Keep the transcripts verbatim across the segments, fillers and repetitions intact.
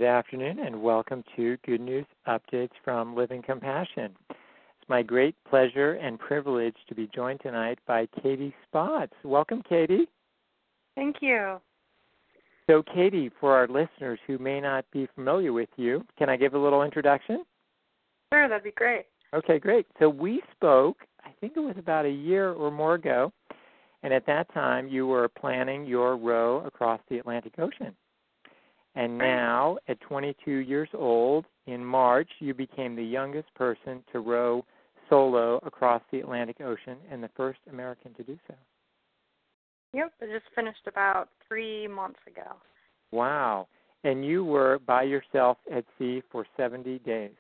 afternoon, and welcome to Good News Updates from Living Compassion. It's my great pleasure and privilege to be joined tonight by Katie Spotts. Welcome, Katie. Thank you. So, Katie, for our listeners who may not be familiar with you, can I give a little introduction? Sure, that'd be great. Okay, great. So we spoke, I think it was about a year or more ago, and at that time you were planning your row across the Atlantic Ocean. And now, at twenty-two years old, in March, you became the youngest person to row solo across the Atlantic Ocean and the first American to do so. Yep, I just finished about three months ago. Wow. And you were by yourself at sea for seventy days.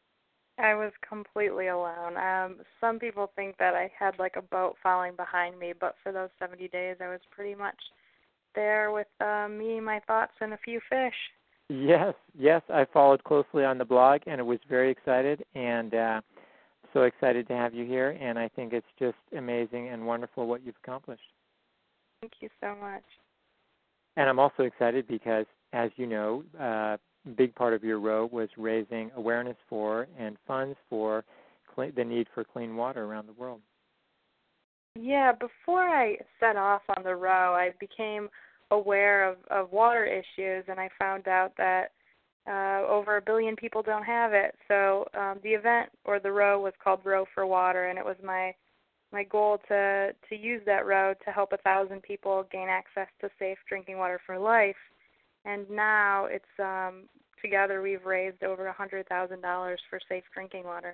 I was completely alone. Um, some people think that I had like a boat following behind me, but for those seventy days, I was pretty much there with uh, me, my thoughts, and a few fish. Yes, yes, I followed closely on the blog, and I was very excited, and uh, so excited to have you here, and I think it's just amazing and wonderful what you've accomplished. Thank you so much. And I'm also excited because, as you know, uh, a big part of your row was raising awareness for and funds for cl- the need for clean water around the world. Yeah, before I set off on the row, I became aware of, of water issues, and I found out that uh, over a billion people don't have it. So um, the event, or the row, was called Row for Water, and it was my my goal to, to use that row to help a thousand people gain access to safe drinking water for life. And now it's um, together we've raised over one hundred thousand dollars for safe drinking water.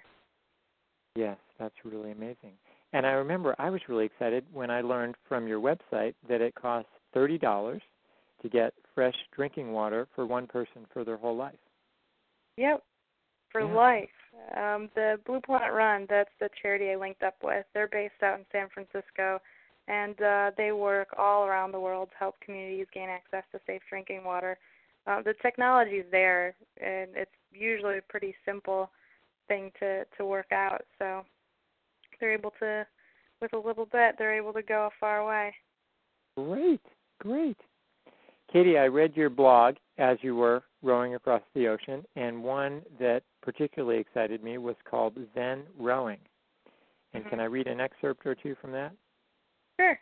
Yes, that's really amazing. And I remember I was really excited when I learned from your website that it costs thirty dollars to get fresh drinking water for one person for their whole life. Yep, for yeah. life. Um, the Blue Planet Run, that's the charity I linked up with. They're based out in San Francisco, and uh, they work all around the world to help communities gain access to safe drinking water. Uh, the technology is there, and it's usually a pretty simple thing to, to work out. So they're able to, with a little bit, they're able to go a far way. Great, great. Katie, I read your blog as you were rowing across the ocean, and one that particularly excited me was called Zen Rowing. And Mm-hmm. Can I read an excerpt or two from that? Sure.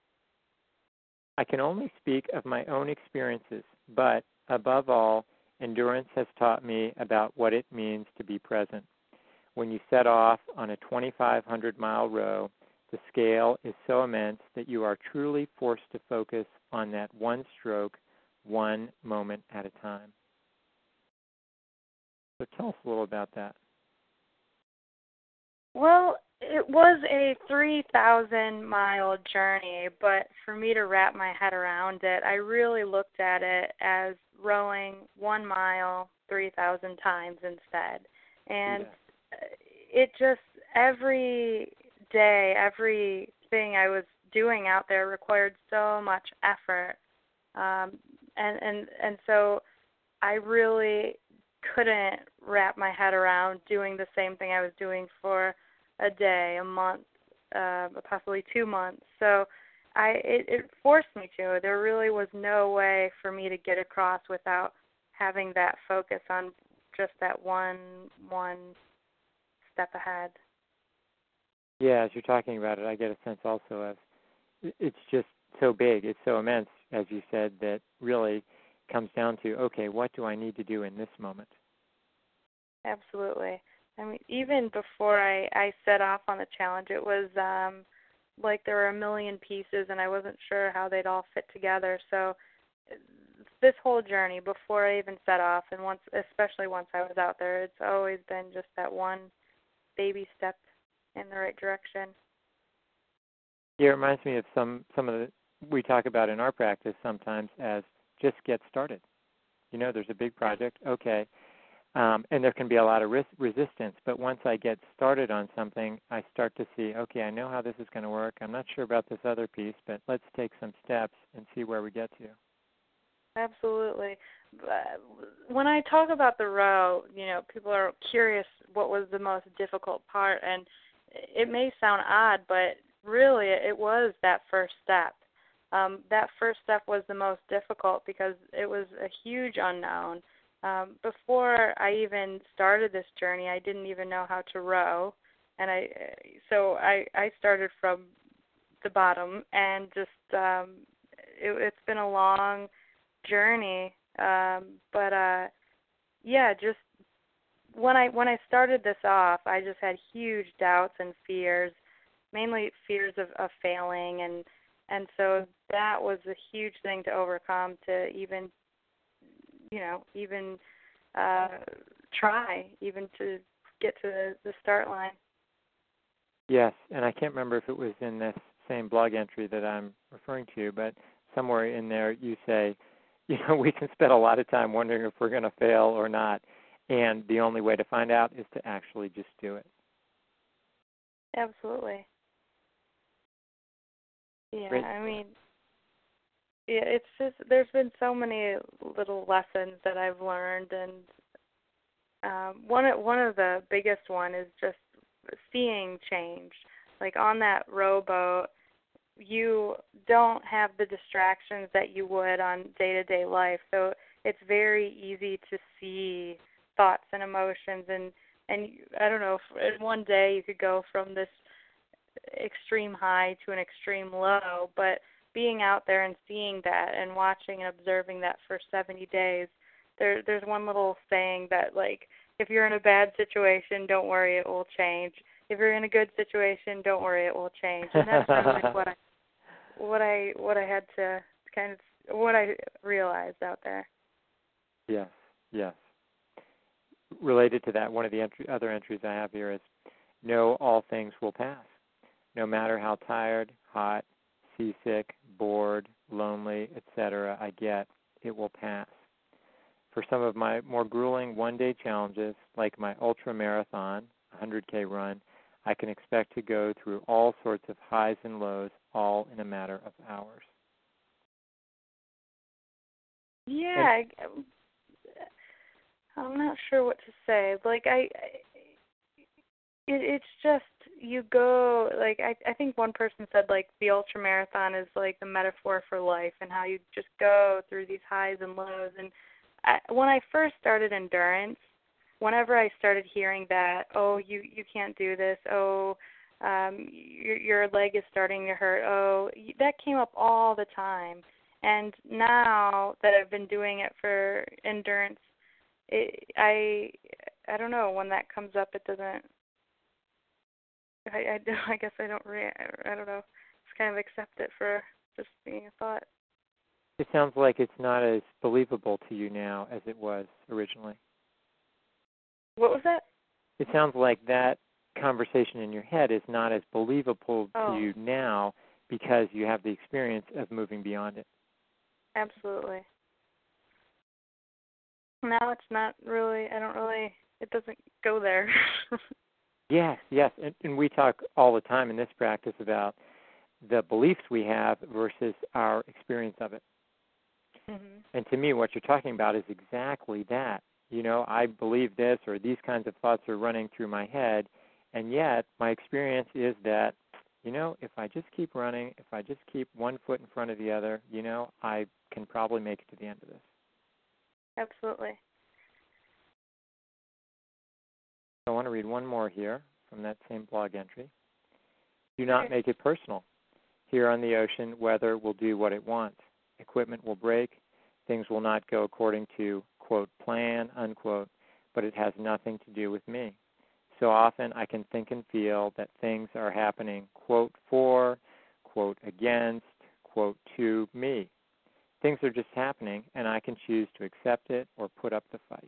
I can only speak of my own experiences, but above all, endurance has taught me about what it means to be present. When you set off on a twenty-five hundred mile row, the scale is so immense that you are truly forced to focus on that one stroke, one moment at a time. So tell us a little about that. Well, it was a three thousand mile journey, but for me to wrap my head around it, I really looked at it as rowing one mile three thousand times instead. And yeah. it just, every day, everything I was doing out there required so much effort. Um, and, and, and so I really couldn't wrap my head around doing the same thing I was doing for a day, a month, uh, possibly two months. So I it, it forced me to. There really was no way for me to get across without having that focus on just that one one step ahead. Yeah, as you're talking about it, I get a sense also of it's just so big, it's so immense, as you said, that really comes down to, okay, what do I need to do in this moment? Absolutely. I mean, even before I, I set off on the challenge, it was um, like there were a million pieces, and I wasn't sure how they'd all fit together. So this whole journey, before I even set off, and once, especially once I was out there, it's always been just that one baby step in the right direction. Yeah, it reminds me of some, some of the, we talk about in our practice sometimes as just get started. You know, there's a big project, okay, um, and there can be a lot of res- resistance, but once I get started on something, I start to see, okay, I know how this is going to work. I'm not sure about this other piece, but let's take some steps and see where we get to. Absolutely. When I talk about the row, you know, people are curious what was the most difficult part, and it may sound odd, but really it was that first step. Um, that first step was the most difficult because it was a huge unknown. Um, before I even started this journey, I didn't even know how to row, and I so I I started from the bottom, and just um, it, it's been a long journey. Um, but uh, yeah, just when I when I started this off, I just had huge doubts and fears, mainly fears of, of failing, and and so that was a huge thing to overcome, to even you know even uh, try, even to get to the, the start line. Yes, and I can't remember if it was in this same blog entry that I'm referring to, but somewhere in there you say, you know, we can spend a lot of time wondering if we're going to fail or not, and the only way to find out is to actually just do it. Absolutely. Yeah, Great. I mean, yeah, it's just there's been so many little lessons that I've learned, and um, one of- one of the biggest one is just seeing change. Like on that rowboat, you don't have the distractions that you would on day-to-day life, so it's very easy to see thoughts and emotions, and and I don't know, in one day you could go from this extreme high to an extreme low, but being out there and seeing that and watching and observing that for seventy days, there there's one little saying that, like, if you're in a bad situation, don't worry, it will change. If you're in a good situation, don't worry, it will change. And that's really what I what I what I had to kind of what I realized out there. Yes, yes. Related to that, one of the entry, other entries I have here is, know all things will pass. No matter how tired, hot, seasick, bored, lonely, et cetera I get, it will pass. For some of my more grueling one-day challenges, like my ultra marathon, one hundred K run, I can expect to go through all sorts of highs and lows, all in a matter of hours. Yeah, I, I'm not sure what to say. Like I, it, it's just you go. Like I, I think one person said like the ultra marathon is like the metaphor for life, and how you just go through these highs and lows. And I, when I first started endurance, whenever I started hearing that, oh, you you can't do this, oh, um, your your leg is starting to hurt, oh, that came up all the time. And now that I've been doing it for endurance, it, I I don't know, when that comes up, it doesn't. I I, I guess I don't re, I don't know. Just kind of accept it for just being a thought. It sounds like it's not as believable to you now as it was originally. What was that? It sounds like that conversation in your head is not as believable Oh. to you now because you have the experience of moving beyond it. Absolutely. Now it's not really, I don't really, it doesn't go there. Yes, yes. And, and we talk all the time in this practice about the beliefs we have versus our experience of it. Mm-hmm. And to me, what you're talking about is exactly that. You know, I believe this, or these kinds of thoughts are running through my head, and yet my experience is that, you know, if I just keep running, if I just keep one foot in front of the other, you know, I can probably make it to the end of this. Absolutely. I want to read one more here from that same blog entry. Do not make it personal. Here on the ocean, weather will do what it wants. Equipment will break. Things will not go according to, quote, plan, unquote, but it has nothing to do with me. So often I can think and feel that things are happening, quote, for, quote, against, quote, to me. Things are just happening, and I can choose to accept it or put up the fight.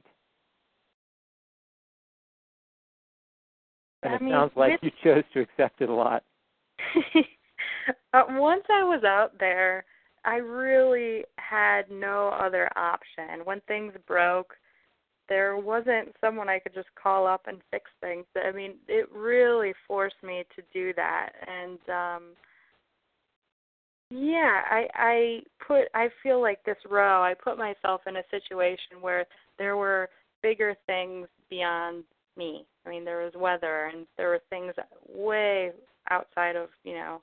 And I it mean, sounds like this... you chose to accept it a lot. uh, once I was out there, I really had no other option. When things broke, there wasn't someone I could just call up and fix things. I mean, it really forced me to do that. And um yeah, I I put I feel like this row, I put myself in a situation where there were bigger things beyond me. I mean, there was weather, and there were things way outside of, you know,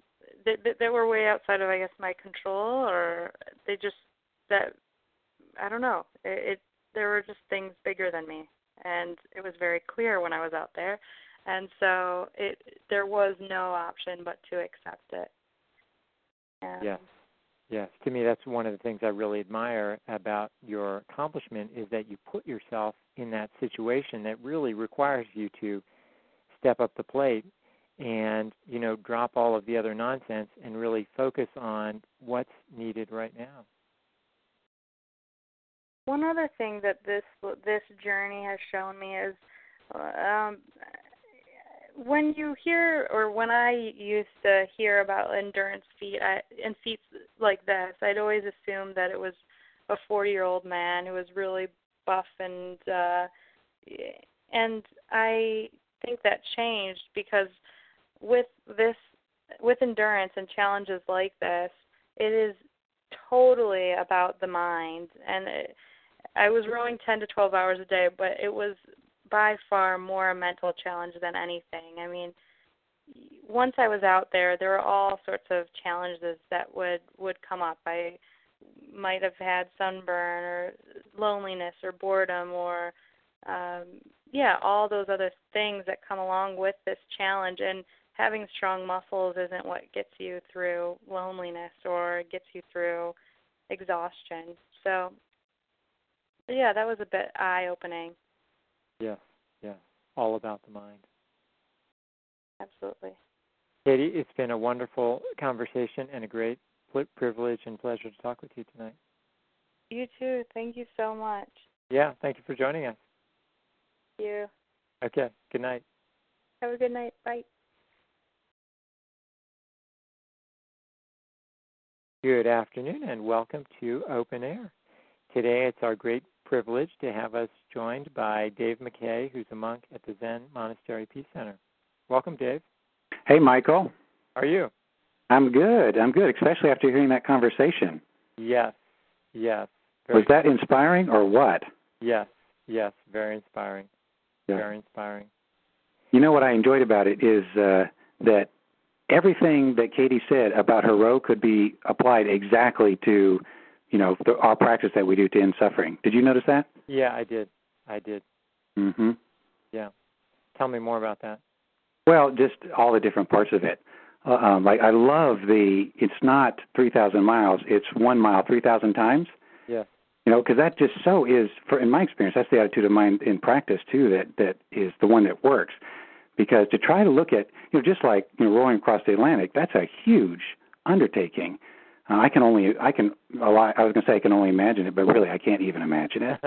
that, that were way outside of, I guess, my control, or they just, that, I don't don't know. It, it there were just things bigger than me, and it was very clear when I was out there, and so it there was no option but to accept it. And yes, yes. To me, that's one of the things I really admire about your accomplishment is that you put yourself in that situation that really requires you to step up the plate and, you know, drop all of the other nonsense and really focus on what's needed right now. One other thing that this this journey has shown me is um, when you hear, or when I used to hear about endurance feat, I, and feats like this, I'd always assumed that it was a forty-year-old man who was really buff, and uh, and I think that changed because with this, with endurance and challenges like this, it is totally about the mind. And it, I was rowing ten to twelve hours a day, but it was by far more a mental challenge than anything. I mean, once I was out there, there were all sorts of challenges that would, would come up. I might have had sunburn or loneliness or boredom or, um, yeah, all those other things that come along with this challenge. And having strong muscles isn't what gets you through loneliness or gets you through exhaustion. So, yeah, that was a bit eye-opening. Yes, yes. All about the mind. Absolutely. Katie, it's been a wonderful conversation and a great privilege and pleasure to talk with you tonight. You too. Thank you so much. Yeah, thank you for joining us. Thank you. Okay, good night. Have a good night. Bye. Good afternoon and welcome to Open Air. Today it's our great privilege to have us joined by Dave McKay, who's a monk at the Zen Monastery Peace Center. Welcome, Dave. Hey, Michael. How are you? I'm good. I'm good, especially after hearing that conversation. Yes, yes. Very Was that inspiring or what? Yes, yes, very inspiring. Yeah. Very inspiring. You know what I enjoyed about it is uh, that everything that Katie said about her row could be applied exactly to, you know, the, our practice that we do to end suffering. Did you notice that? Yeah, I did. I did. Mm-hmm. Yeah. Tell me more about that. Well, just all the different parts of it. Uh, um, like I love the, it's not three thousand miles, it's one mile three thousand times. Yeah. You know, because that just so is, for in my experience, that's the attitude of mind in practice, too, that, that is the one that works. Because to try to look at, you know, just like you know, rowing across the Atlantic, that's a huge undertaking. Uh, I can only, I can, a lot, I was going to say I can only imagine it, but really I can't even imagine it.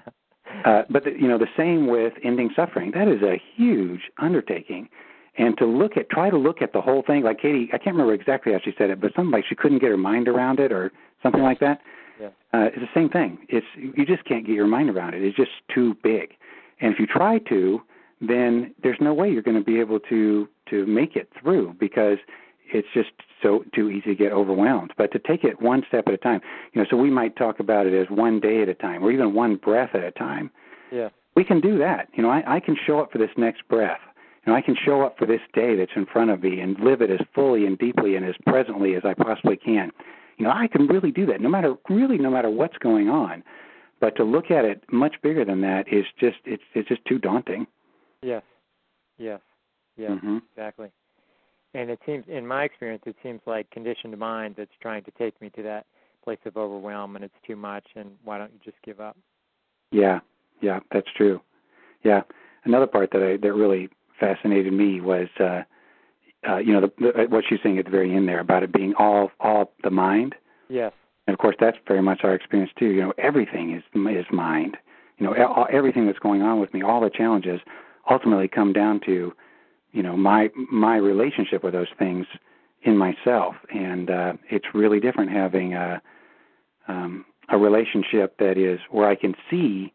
uh, but, the, you know, the same with ending suffering. That is a huge undertaking. And to look at, try to look at the whole thing, like Katie, I can't remember exactly how she said it, but something like she couldn't get her mind around it or something like that. Yeah. Uh, it's the same thing. It's you just can't get your mind around it. It's just too big. And if you try to, then there's no way you're going to be able to to make it through because it's just so too easy to get overwhelmed. But to take it one step at a time, you know, so we might talk about it as one day at a time or even one breath at a time. Yeah. We can do that. You know, I, I can show up for this next breath. You know, I can show up for this day that's in front of me and live it as fully and deeply and as presently as I possibly can. You know, I can really do that no matter, really no matter what's going on. But to look at it much bigger than that is just, it's it's just too daunting. Yes, yes, yes, mm-hmm. Exactly. And it seems, in my experience, it seems like conditioned mind that's trying to take me to that place of overwhelm and it's too much and why don't you just give up? Yeah, yeah, that's true. Yeah. Another part that I, that really fascinated me was, uh, uh, you know, the, the, what she's saying at the very end there about it being all all the mind. Yes. And of course, that's very much our experience too. You know, everything is is mind. You know, all, everything that's going on with me, all the challenges, ultimately come down to, you know, my my relationship with those things in myself. And uh, it's really different having a um, a relationship that is where I can see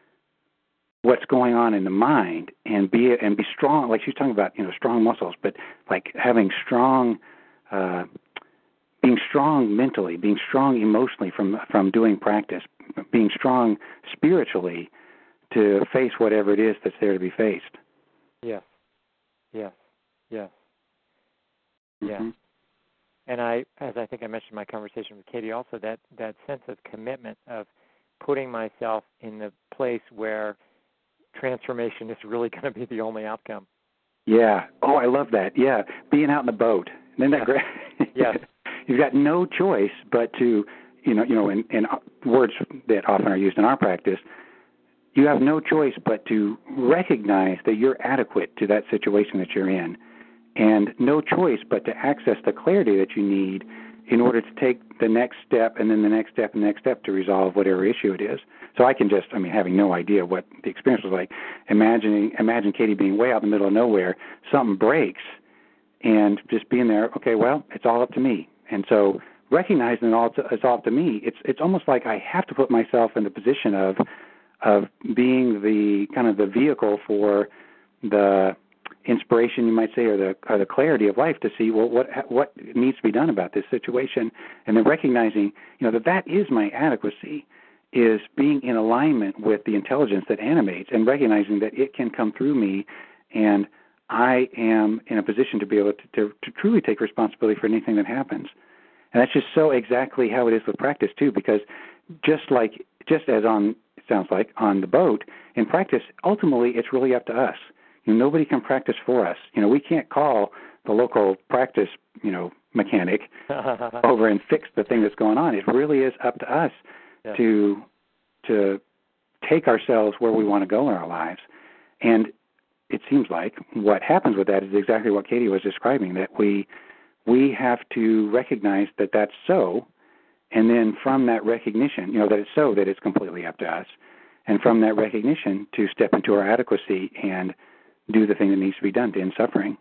what's going on in the mind and be and be strong. Like she's talking about, you know, strong muscles, but like having strong, uh, being strong mentally, being strong emotionally from from doing practice, being strong spiritually to face whatever it is that's there to be faced. Yes, yes, yes, mm-hmm. yes. And I, as I think I mentioned in my conversation with Katie also, that, that sense of commitment of putting myself in the place where transformation is really going to be the only outcome. Yeah. Oh, I love that. Yeah. Being out in the boat. Isn't that yeah. great? Yes. You've got no choice but to, you know, you know, in, in words that often are used in our practice, you have no choice but to recognize that you're adequate to that situation that you're in, and no choice but to access the clarity that you need in order to take the next step and then the next step and the next step to resolve whatever issue it is. So I can just, I mean, having no idea what the experience was like, imagining, imagine Katie being way out in the middle of nowhere, something breaks, and just being there, okay, well, it's all up to me. And so recognizing it all to, it's all up to me, it's it's almost like I have to put myself in the position of of being the kind of the vehicle for the inspiration, you might say, or the or the clarity of life to see, well, what what needs to be done about this situation, and then recognizing, you know, that that is my adequacy, is being in alignment with the intelligence that animates, and recognizing that it can come through me, and I am in a position to be able to, to, to truly take responsibility for anything that happens. And that's just so exactly how it is with practice, too, because just like, just as on, it sounds like, on the boat, in practice, ultimately, it's really up to us. You know, nobody can practice for us. You know, we can't call the local practice, you know, mechanic over and fix the thing that's going on. It really is up to us yeah. to to take ourselves where we want to go in our lives. And it seems like what happens with that is exactly what Katie was describing, that we we have to recognize that that's so, and then from that recognition, you know, that it's so, that it's completely up to us, and from that recognition to step into our adequacy and do the thing that needs to be done to end suffering.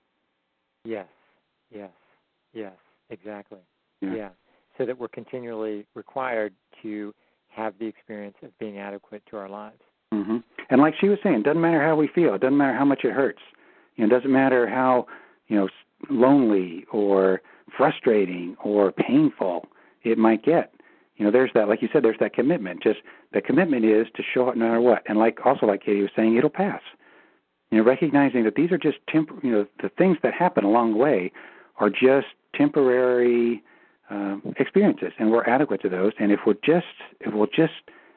Yes, yes, yes, exactly. Yeah. yeah. So that we're continually required to have the experience of being adequate to our lives. Mm-hmm. And like she was saying, it doesn't matter how we feel. It doesn't matter how much it hurts. You know, it doesn't matter how, you know, lonely or frustrating or painful it might get. You know, there's that, like you said, there's that commitment. Just the commitment is to show up no matter what. And like also like Katie was saying, it'll pass. You know, recognizing that these are just temp- you know, the things that happen along the way are just temporary uh, experiences, and we're adequate to those. And if we'll just if we'll just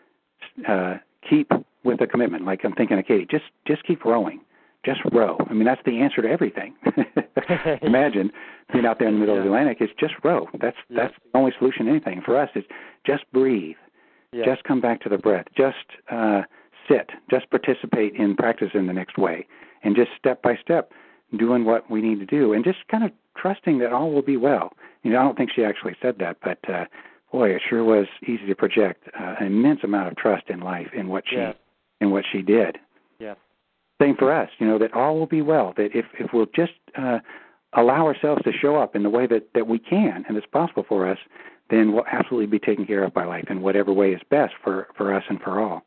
uh, keep with the commitment, like I'm thinking of Katie, just just keep rowing, just row. I mean, that's the answer to everything. Imagine being out there in the middle yeah. of the Atlantic. It's just row. That's yeah. that's the only solution to anything. For us, it's just breathe, yeah. just come back to the breath, just uh, sit, just participate in practice in the next way, and just step by step doing what we need to do, and just kind of trusting that all will be well. You know, I don't think she actually said that, but uh, boy, it sure was easy to project uh, an immense amount of trust in life in what she yeah. in what she did. Yeah. Same for us, you know, that all will be well. That if if we'll just uh, allow ourselves to show up in the way that, that we can and it's possible for us, then we'll absolutely be taken care of by life in whatever way is best for, for us and for all.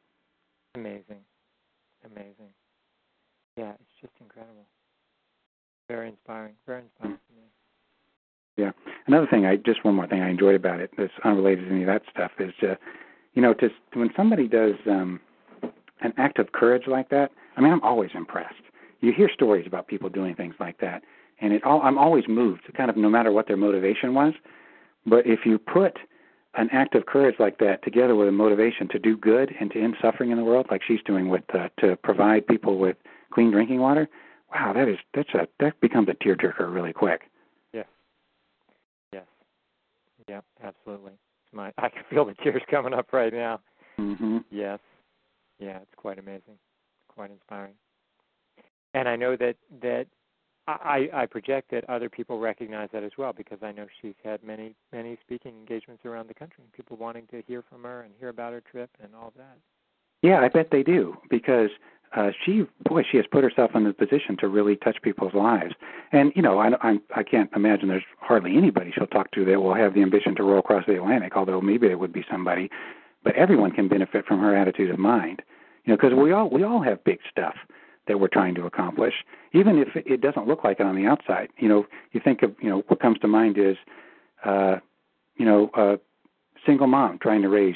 Amazing. Amazing. Yeah, it's just incredible. Very inspiring. Very inspiring to me. Yeah. Another thing, I just one more thing I enjoyed about it that's unrelated to any of that stuff is, uh, you know, to, when somebody does um, an act of courage like that, I mean, I'm always impressed. You hear stories about people doing things like that, and it all, I'm always moved, kind of no matter what their motivation was. But if you put an act of courage like that together with a motivation to do good and to end suffering in the world, like she's doing with uh, to provide people with clean drinking water, wow, that is that's a that becomes a tearjerker really quick. Yes. Yes. Yep. Absolutely. It's my I can feel the tears coming up right now. Mm-hmm. Yes. Yeah, it's quite amazing, quite inspiring. And I know that that I, I project that other people recognize that as well, because I know she's had many many speaking engagements around the country, people wanting to hear from her and hear about her trip and all that. Yeah, I bet they do, because uh, she, boy, she has put herself in the position to really touch people's lives. And, you know, I, I, I can't imagine there's hardly anybody she'll talk to that will have the ambition to row across the Atlantic, although maybe there would be somebody. But everyone can benefit from her attitude of mind, you know, because we all we all have big stuff that we're trying to accomplish, even if it doesn't look like it on the outside. You know, you think of, you know, what comes to mind is, uh, you know, a single mom trying to raise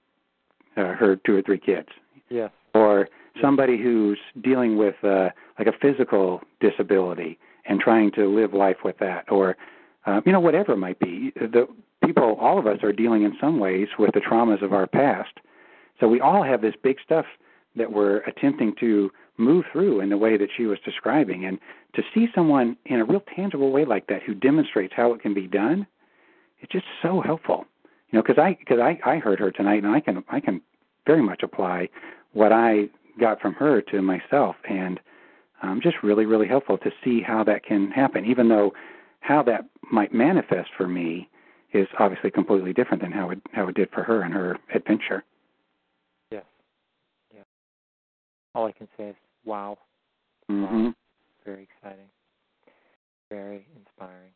uh, her two or three kids. Yeah. Or somebody who's dealing with uh, like a physical disability and trying to live life with that, or uh, you know, whatever it might be. The people, all of us are dealing in some ways with the traumas of our past. So we all have this big stuff that we're attempting to move through in the way that she was describing. And to see someone in a real tangible way like that who demonstrates how it can be done, it's just so helpful. You know, because I, cause I, I heard her tonight, and I can, I can very much apply what I got from her to myself, and um, just really, really helpful to see how that can happen, even though how that might manifest for me is obviously completely different than how it, how it did for her in her adventure. Yes. Yeah. All I can say is, wow. Mm-hmm. Wow. Very exciting. Very inspiring.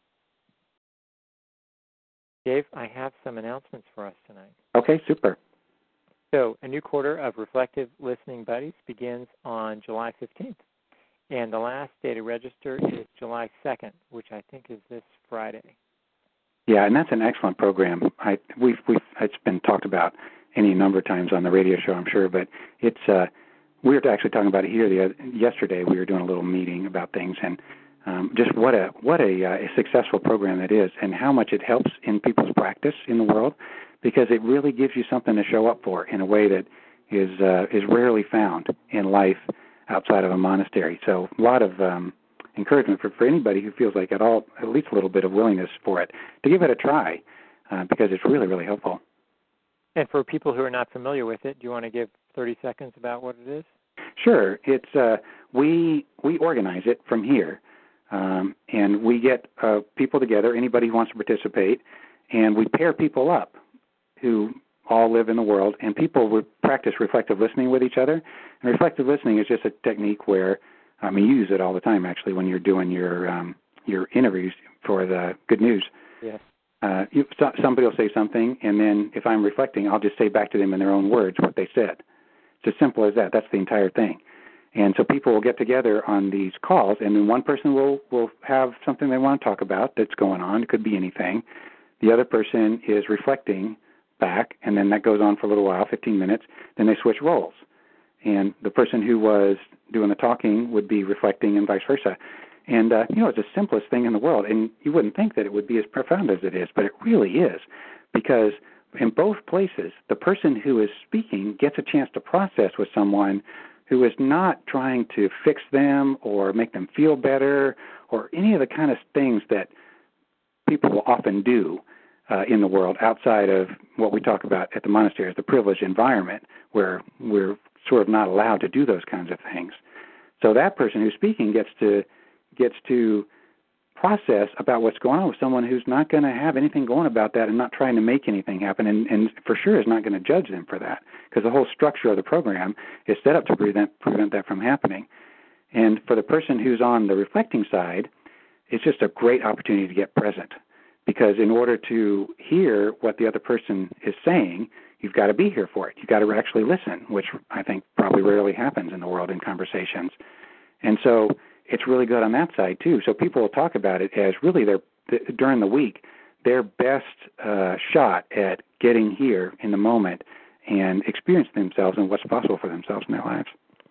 Dave, I have some announcements for us tonight. Okay, super. So, a new quarter of Reflective Listening Buddies begins on July fifteenth, and the last day to register is July second, which I think is this Friday. Yeah, and that's an excellent program. I, we've, we've, it's been talked about any number of times on the radio show, I'm sure, but it's, uh, we were actually talking about it here the other, yesterday. We were doing a little meeting about things, and um, just what a what a, uh, a successful program it is, and how much it helps in people's practice in the world, because it really gives you something to show up for in a way that is uh, is rarely found in life outside of a monastery. So a lot of um, encouragement for, for anybody who feels like at all, at least a little bit of willingness for it, to give it a try, uh, because it's really, really helpful. And for people who are not familiar with it, do you want to give thirty seconds about what it is? Sure. It's uh, we we organize it from here, um, and we get uh, people together, anybody who wants to participate, and we pair people up who all live in the world, and people would practice reflective listening with each other. And reflective listening is just a technique where, I mean, you use it all the time, actually, when you're doing your um, your interviews for the Good News. Yes. Uh, you, so, somebody will say something, and then if I'm reflecting, I'll just say back to them in their own words what they said. It's as simple as that. That's the entire thing. And so people will get together on these calls, and then one person will, will have something they want to talk about that's going on. It could be anything. The other person is reflecting back, and then that goes on for a little while, fifteen minutes. Then they switch roles. And the person who was doing the talking would be reflecting and vice versa. And, uh, you know, it's the simplest thing in the world. And you wouldn't think that it would be as profound as it is, but it really is. Because in both places, the person who is speaking gets a chance to process with someone who is not trying to fix them or make them feel better or any of the kind of things that people will often do uh, in the world outside of what we talk about at the monastery as the privileged environment, where we're sort of not allowed to do those kinds of things. So that person who's speaking gets to gets to process about what's going on with someone who's not going to have anything going about that and not trying to make anything happen, and, and for sure is not going to judge them for that, because the whole structure of the program is set up to prevent prevent that from happening. And for the person who's on the reflecting side, it's just a great opportunity to get present, because in order to hear what the other person is saying, you've got to be here for it. You've got to actually listen, which I think probably rarely happens in the world in conversations. And so it's really good on that side, too. So people will talk about it as really their, during the week, their best uh, shot at getting here in the moment and experience themselves and what's possible for themselves in their lives.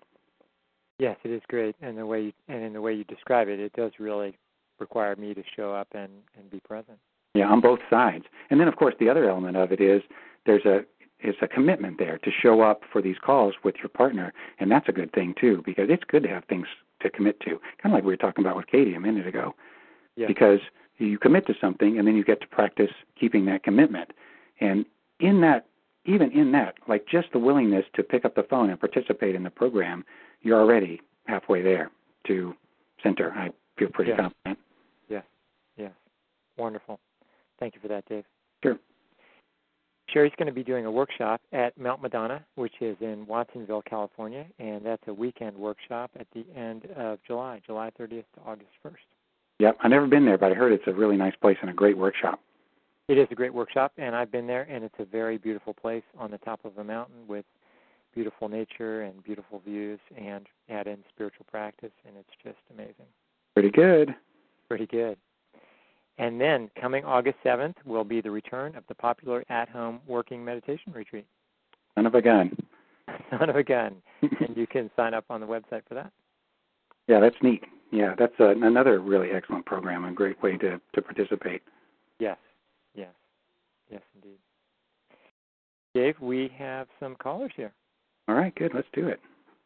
Yes, it is great. And the way you, and in the way you describe it, it does really require me to show up and, and be present. Yeah, on both sides. And then, of course, the other element of it is there's a it's a commitment there to show up for these calls with your partner, and that's a good thing, too, because it's good to have things to commit to, kind of like we were talking about with Katie a minute ago, yes. Because you commit to something, and then you get to practice keeping that commitment. And in that, even in that, like just the willingness to pick up the phone and participate in the program, you're already halfway there to center. I feel pretty yes. confident. Yes, yes. Wonderful. Thank you for that, Dave. Sure. Sherry's going to be doing a workshop at Mount Madonna, which is in Watsonville, California, and that's a weekend workshop at the end of July, July thirtieth to August first. Yep, I've never been there, but I heard it's a really nice place and a great workshop. It is a great workshop, and I've been there, and it's a very beautiful place on the top of a mountain with beautiful nature and beautiful views, and add in spiritual practice, and it's just amazing. Pretty good. Pretty good. And then, coming August seventh, will be the return of the popular at-home working meditation retreat. Son of a gun. Son of a gun. And you can sign up on the website for that. Yeah, that's neat. Yeah, that's a, another really excellent program, a great way to, to participate. Yes, yes. Yes, indeed. Dave, we have some callers here. All right, good. Let's do it.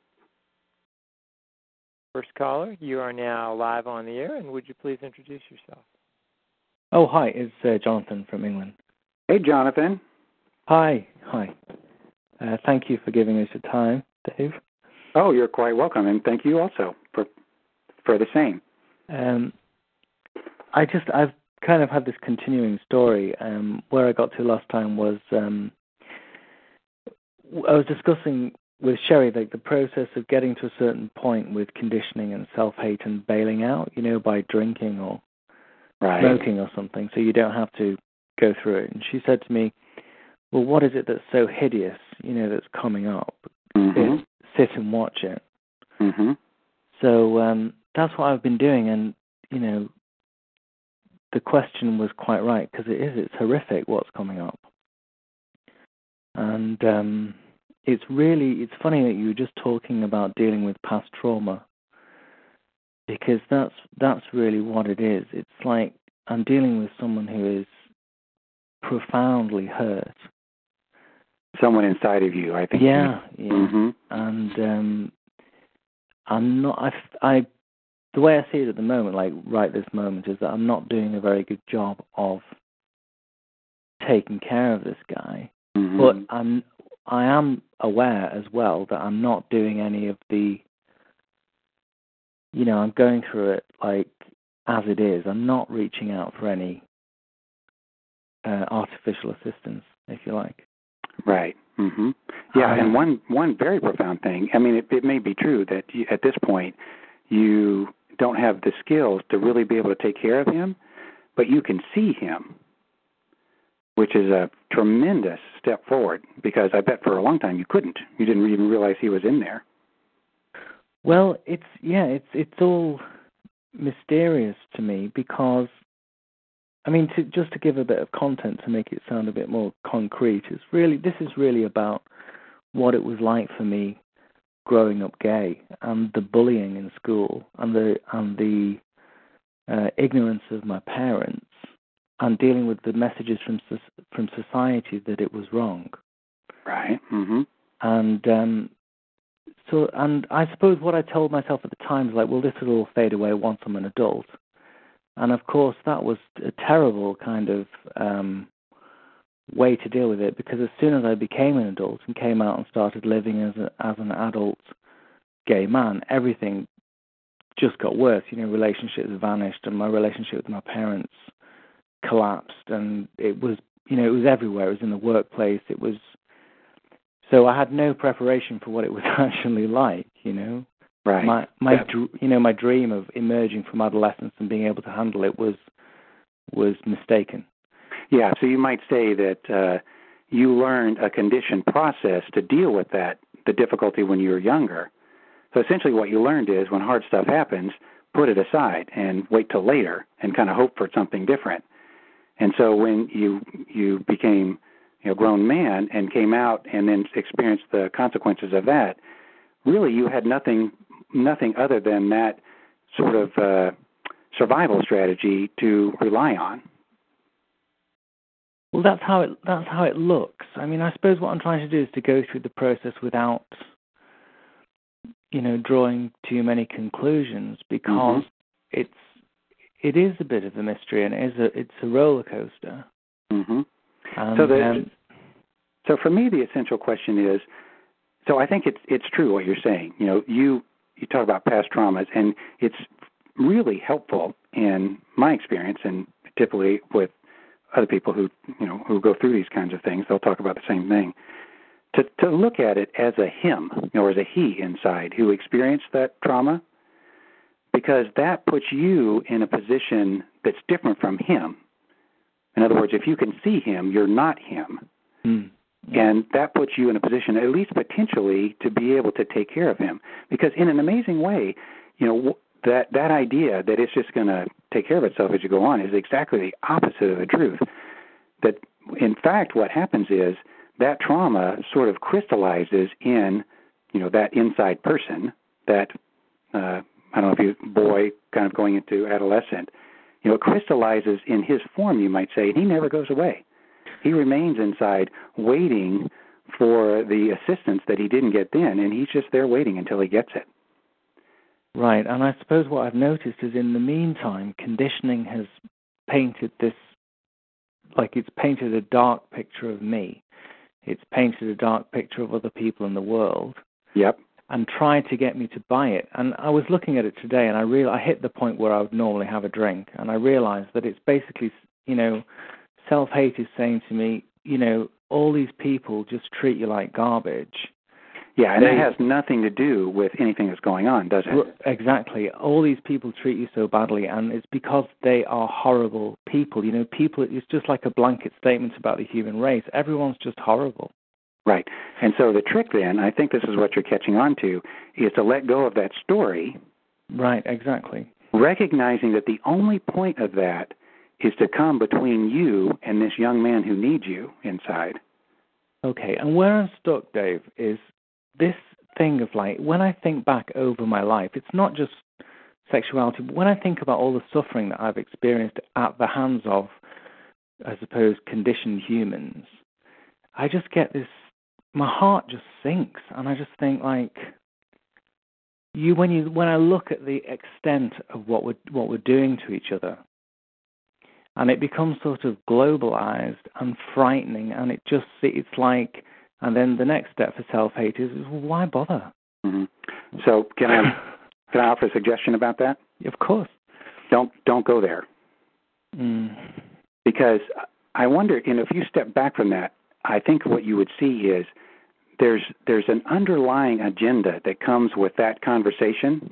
First caller, you are now live on the air, and would you please introduce yourself? Oh, hi. It's uh, Jonathan from England. Hey, Jonathan. Hi. Hi. Uh, thank you for giving us your time, Dave. Oh, you're quite welcome, and thank you also for for the same. Um, I just, I've kind of had this continuing story. Um, where I got to last time was um, I was discussing with Sherry like the process of getting to a certain point with conditioning and self-hate and bailing out, you know, by drinking or right. smoking or something, so you don't have to go through it. And she said to me, well, what is it that's so hideous, you know, that's coming up? Mm-hmm. Sit and watch it. Mm-hmm. So um, that's what I've been doing, and, you know, the question was quite right, because it is, it's horrific what's coming up. And um, it's really, it's funny that you were just talking about dealing with past trauma, because that's that's really what it is. It's like I'm dealing with someone who is profoundly hurt. Someone inside of you, I think. Yeah, yeah. Mm-hmm. And um, I'm not, I, I, the way I see it at the moment, like right this moment, is that I'm not doing a very good job of taking care of this guy. Mm-hmm. But I'm, I am aware as well that I'm not doing any of the, you know, I'm going through it like as it is. I'm not reaching out for any uh, artificial assistance, if you like. Right. Mm-hmm. Yeah, Um, and one one very profound thing. I mean, it, it may be true that you, at this point you don't have the skills to really be able to take care of him, but you can see him, which is a tremendous step forward, because I bet for a long time you couldn't. You didn't even realize he was in there. Well, it's yeah, it's it's all mysterious to me, because I mean, to, just to give a bit of content to make it sound a bit more concrete, it's really this is really about what it was like for me growing up gay, and the bullying in school, and the and the uh, ignorance of my parents, and dealing with the messages from from society that it was wrong. Right. Mm-hmm. And um, so, and I suppose what I told myself at the time was like, well, this will all fade away once I'm an adult. And of course, that was a terrible kind of um, way to deal with it, because as soon as I became an adult and came out and started living as a, as an adult gay man, everything just got worse. You know, relationships vanished, and my relationship with my parents collapsed, and it was, you know, it was everywhere. It was in the workplace. It was, so I had no preparation for what it was actually like, you know. Right. My my yeah. dr- you know my dream of emerging from adolescence and being able to handle it was was mistaken. Yeah. So you might say that uh, you learned a conditioned process to deal with that, the difficulty when you were younger. So essentially, what you learned is when hard stuff happens, put it aside and wait till later and kind of hope for something different. And so when you you became you know grown man and came out and then experienced the consequences of that, really you had nothing. nothing other than that sort of uh, survival strategy to rely on. Well, that's how it that's how it looks. I mean, I suppose what I'm trying to do is to go through the process without, you know, drawing too many conclusions, because mm-hmm. it's it is a bit of a mystery, and it is a it's a roller coaster. Mm-hmm. And, so the um, so for me, the essential question is, so I think it's it's true what you're saying. You know, you. You talk about past traumas, and it's really helpful in my experience, and typically with other people who you know who go through these kinds of things, they'll talk about the same thing. To to look at it as a him, you know, or as a he inside who experienced that trauma, because that puts you in a position that's different from him. In other words, if you can see him, you're not him. Mm. And that puts you in a position, at least potentially, to be able to take care of him. Because in an amazing way, you know, that, that idea that it's just going to take care of itself as you go on is exactly the opposite of the truth. That, in fact, what happens is that trauma sort of crystallizes in, you know, that inside person, that, uh, I don't know if you, boy kind of going into adolescent, you know, it crystallizes in his form, you might say, and he never goes away. He remains inside waiting for the assistance that he didn't get then, and he's just there waiting until he gets it. Right, and I suppose what I've noticed is in the meantime, conditioning has painted this, like it's painted a dark picture of me. It's painted a dark picture of other people in the world. Yep. And tried to get me to buy it. And I was looking at it today, and I real I hit the point where I would normally have a drink, and I realized that it's basically, you know, self-hate is saying to me, you know, all these people just treat you like garbage. Yeah, and they, that has nothing to do with anything that's going on, does it? Exactly. All these people treat you so badly, and it's because they are horrible people. You know, people, it's just like a blanket statement about the human race. Everyone's just horrible. Right. And so the trick then, I think this is what you're catching on to, is to let go of that story. Right, exactly. Recognizing that the only point of that is to come between you and this young man who needs you inside. Okay, and where I'm stuck, Dave, is this thing of like, when I think back over my life, it's not just sexuality, but when I think about all the suffering that I've experienced at the hands of, I suppose, conditioned humans, I just get this, my heart just sinks, and I just think like, you when you when I look at the extent of what we're what we're doing to each other, and it becomes sort of globalized and frightening, and it just it's like, and then the next step for self-hate is, well, why bother? Mm-hmm. So can I can I offer a suggestion about that? Of course. Don't don't go there. Mm. Because I wonder, and if you step back from that, I think what you would see is there's there's an underlying agenda that comes with that conversation.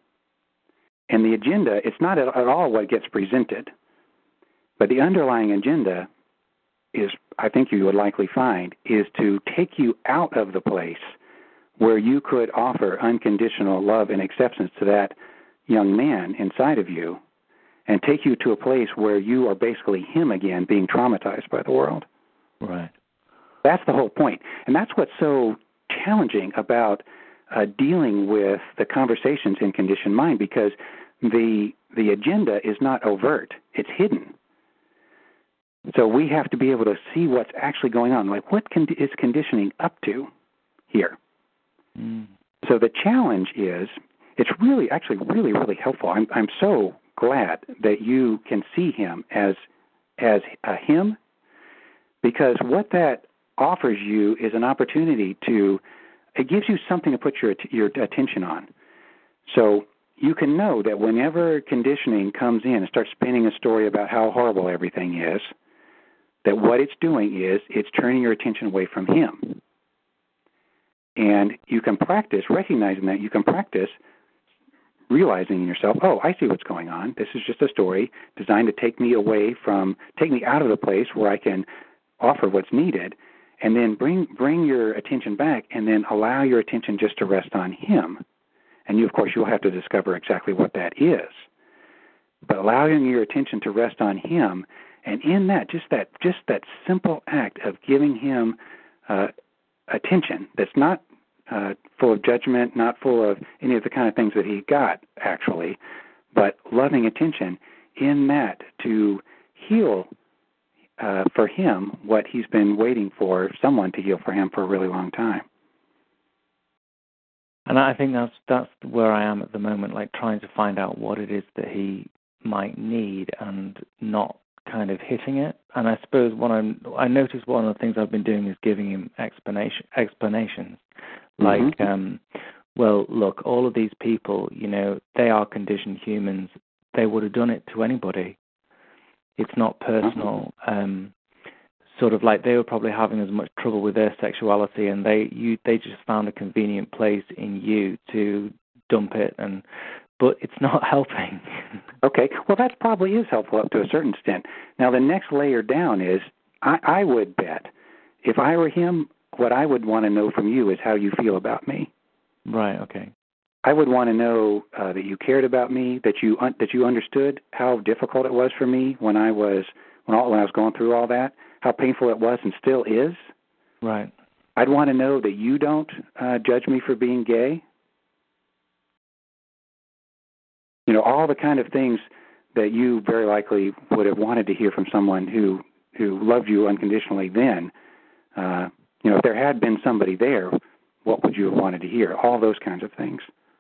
And the agenda, it's not at, at all what gets presented, but the underlying agenda is, I think you would likely find, is to take you out of the place where you could offer unconditional love and acceptance to that young man inside of you, and take you to a place where you are basically him again, being traumatized by the world. Right. That's the whole point. And that's what's so challenging about uh, dealing with the conversations in conditioned mind, because the the agenda is not overt. It's hidden. So we have to be able to see what's actually going on. Like, what con- is conditioning up to here? Mm. So the challenge is, it's really, actually really, really helpful. I'm I'm so glad that you can see him as as a him, because what that offers you is an opportunity to, it gives you something to put your your attention on. So you can know that whenever conditioning comes in and starts spinning a story about how horrible everything is, that what it's doing is it's turning your attention away from him. And you can practice recognizing that. You can practice realizing in yourself, oh, I see what's going on. This is just a story designed to take me away from, take me out of the place where I can offer what's needed, and then bring bring your attention back, and then allow your attention just to rest on him. And you, of course, you'll have to discover exactly what that is. But allowing your attention to rest on him, and in that, just that just that simple act of giving him uh, attention that's not uh, full of judgment, not full of any of the kind of things that he got, actually, but loving attention in that to heal uh, for him what he's been waiting for someone to heal for him for a really long time. And I think that's that's where I am at the moment, like trying to find out what it is that he might need and not kind of hitting it. And I suppose what I'm, I noticed one of the things I've been doing is giving him explanation, explanations. Like, mm-hmm. um, well, look, all of these people, you know, they are conditioned humans. They would have done it to anybody. It's not personal. Um, sort of like they were probably having as much trouble with their sexuality, and they you they just found a convenient place in you to dump it, and but it's not helping. Okay, well, that probably is helpful up to a certain extent. Now, the next layer down is, I, I would bet, if I were him, what I would want to know from you is how you feel about me. Right, okay. I would want to know uh, that you cared about me, that you un- that you understood how difficult it was for me when I was when, all, when I was going through all that, how painful it was and still is. Right. I'd want to know that you don't uh, judge me for being gay. You know, all the kind of things that you very likely would have wanted to hear from someone who who loved you unconditionally then, uh, you know, if there had been somebody there, what would you have wanted to hear? All those kinds of things.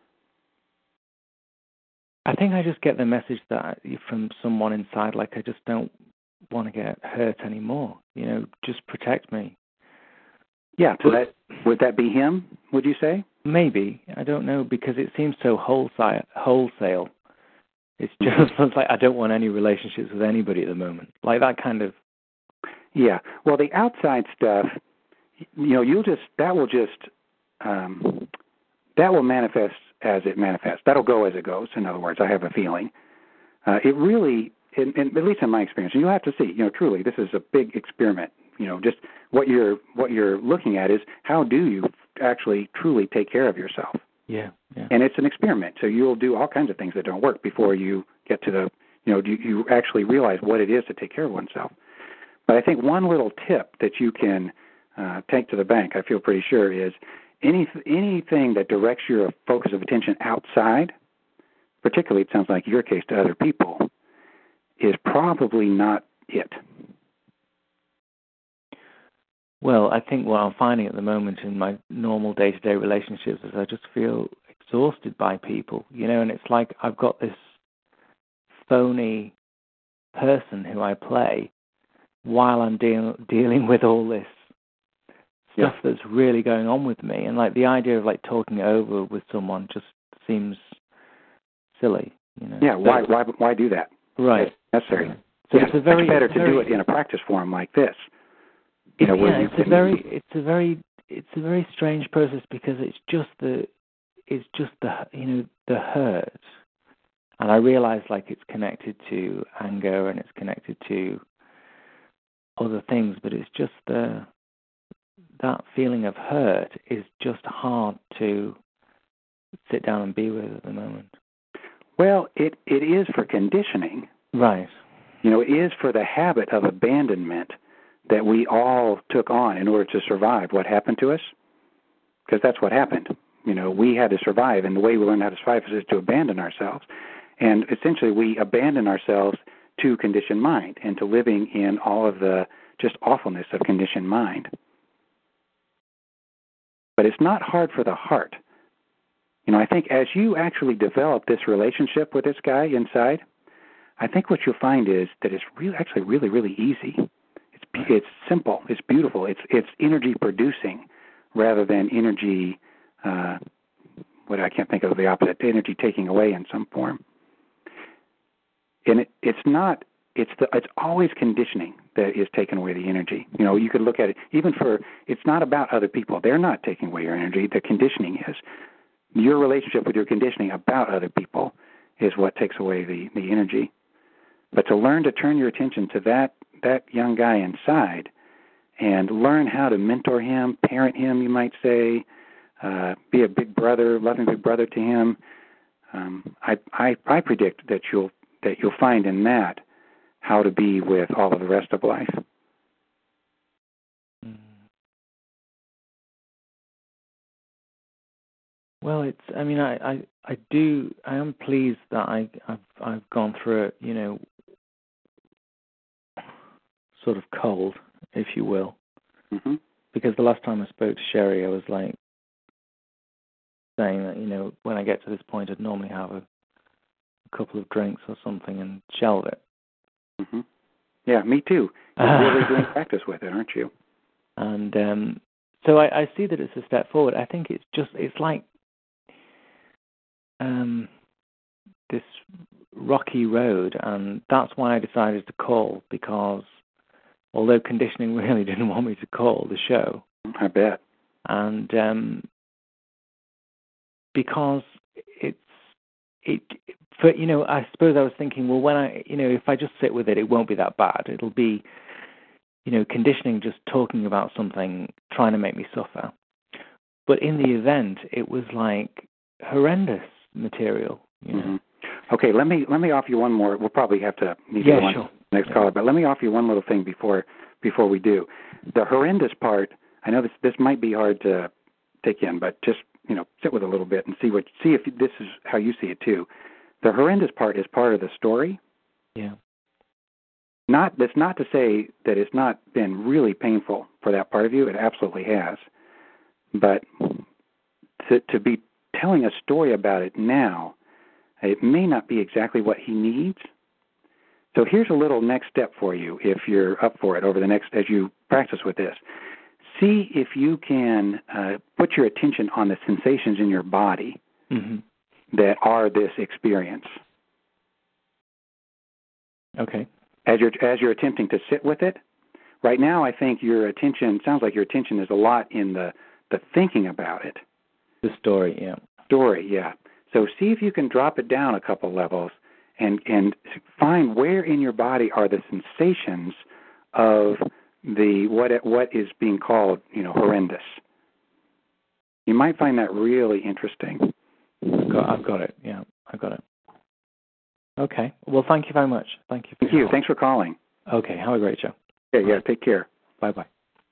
I think I just get the message that from someone inside, like I just don't want to get hurt anymore. You know, just protect me. Yeah, so that, would that be him, would you say? Maybe. I don't know, because it seems so wholesale. wholesale. It's just it's like I don't want any relationships with anybody at the moment. Like that kind of... Yeah. Well, the outside stuff, you know, you'll just, that will just, um, that will manifest as it manifests. That'll go as it goes, in other words, I have a feeling. Uh, it really, in, in, at least in my experience, and you'll have to see, you know, truly, this is a big experiment. You know, just what you're what you're looking at is how do you actually truly take care of yourself? Yeah, yeah. And it's an experiment, so you'll do all kinds of things that don't work before you get to the, you know, you, you actually realize what it is to take care of oneself. But I think one little tip that you can uh, take to the bank, I feel pretty sure, is any anything that directs your focus of attention outside, particularly it sounds like your case to other people, is probably not it. Well, I think what I'm finding at the moment in my normal day-to-day relationships is I just feel exhausted by people, you know, and it's like I've got this phony person who I play while I'm deal- dealing with all this stuff yeah. that's really going on with me. And, like, the idea of, like, talking it over with someone just seems silly, you know. Yeah, why why, why do that? Right. It's necessary. So yeah, it's a very, much better to very, do it in a practice forum like this. You know, yeah, you it's can... a very, it's a very, it's a very strange process because it's just the, it's just the, you know, the hurt, and I realize like it's connected to anger and it's connected to other things, but it's just the, that feeling of hurt is just hard to sit down and be with at the moment. Well, it it is for conditioning, right? You know, it is for the habit of abandonment that we all took on in order to survive what happened to us, because that's what happened. You know, we had to survive, and the way we learned how to survive is to abandon ourselves. And essentially, we abandon ourselves to conditioned mind and to living in all of the just awfulness of conditioned mind. But it's not hard for the heart. You know, I think as you actually develop this relationship with this guy inside, I think what you'll find is that it's really, actually really, really easy. It's simple. It's beautiful. It's it's energy producing rather than energy. Uh, what I can't think of the opposite. Energy taking away in some form. And it, it's not. It's the. It's always conditioning that is taking away the energy. You know, you could look at it even for. It's not about other people. They're not taking away your energy. The conditioning is. Your relationship with your conditioning about other people is what takes away the, the energy. But to learn to turn your attention to that. that young guy inside and learn how to mentor him, parent him, you might say, uh, be a big brother, loving big brother to him. Um, I, I, I predict that you'll that you'll find in that how to be with all of the rest of life. Well, it's. I mean, I, I, I do. I am pleased that I, I've, I've gone through it. You know. Sort of cold, if you will, mm-hmm. because the last time I spoke to Sherry, I was like saying that, you know, when I get to this point, I'd normally have a, a couple of drinks or something and shelve it. Mm-hmm. Yeah, me too. You're really doing practice with it, aren't you? And um, so I, I see that it's a step forward. I think it's just, it's like um, this rocky road, and that's why I decided to call, because although conditioning really didn't want me to call the show. I bet. And um, because it's, it, for, you know, I suppose I was thinking, well, when I, you know, if I just sit with it, it won't be that bad. It'll be, you know, conditioning just talking about something, trying to make me suffer. But in the event, it was like horrendous material, you know. Mm-hmm. Okay, let me let me offer you one more. We'll probably have to need yeah, one sure. next yeah. caller, but let me offer you one little thing before before we do. The horrendous part, I know this this might be hard to take in, but just, you know, sit with it a little bit and see what see if this is how you see it too. The horrendous part is part of the story. Yeah. Not that's not to say that it's not been really painful for that part of you. It absolutely has. But to, to be telling a story about it now, it may not be exactly what he needs. So here's a little next step for you if you're up for it over the next, as you practice with this. See if you can uh, put your attention on the sensations in your body mm-hmm. that are this experience. Okay. As you're, as you're attempting to sit with it, right now I think your attention, sounds like your attention is a lot in the, the thinking about it. The story, yeah. Story, yeah. So see if you can drop it down a couple levels and, and find where in your body are the sensations of the what what is being called, you know, horrendous. You might find that really interesting. I've got, I've got it, yeah, I've got it. Okay. Well, thank you very much. Thank you. For thank you. Thanks for calling. Okay. Have a great show. Yeah, yeah. Take care. Bye-bye.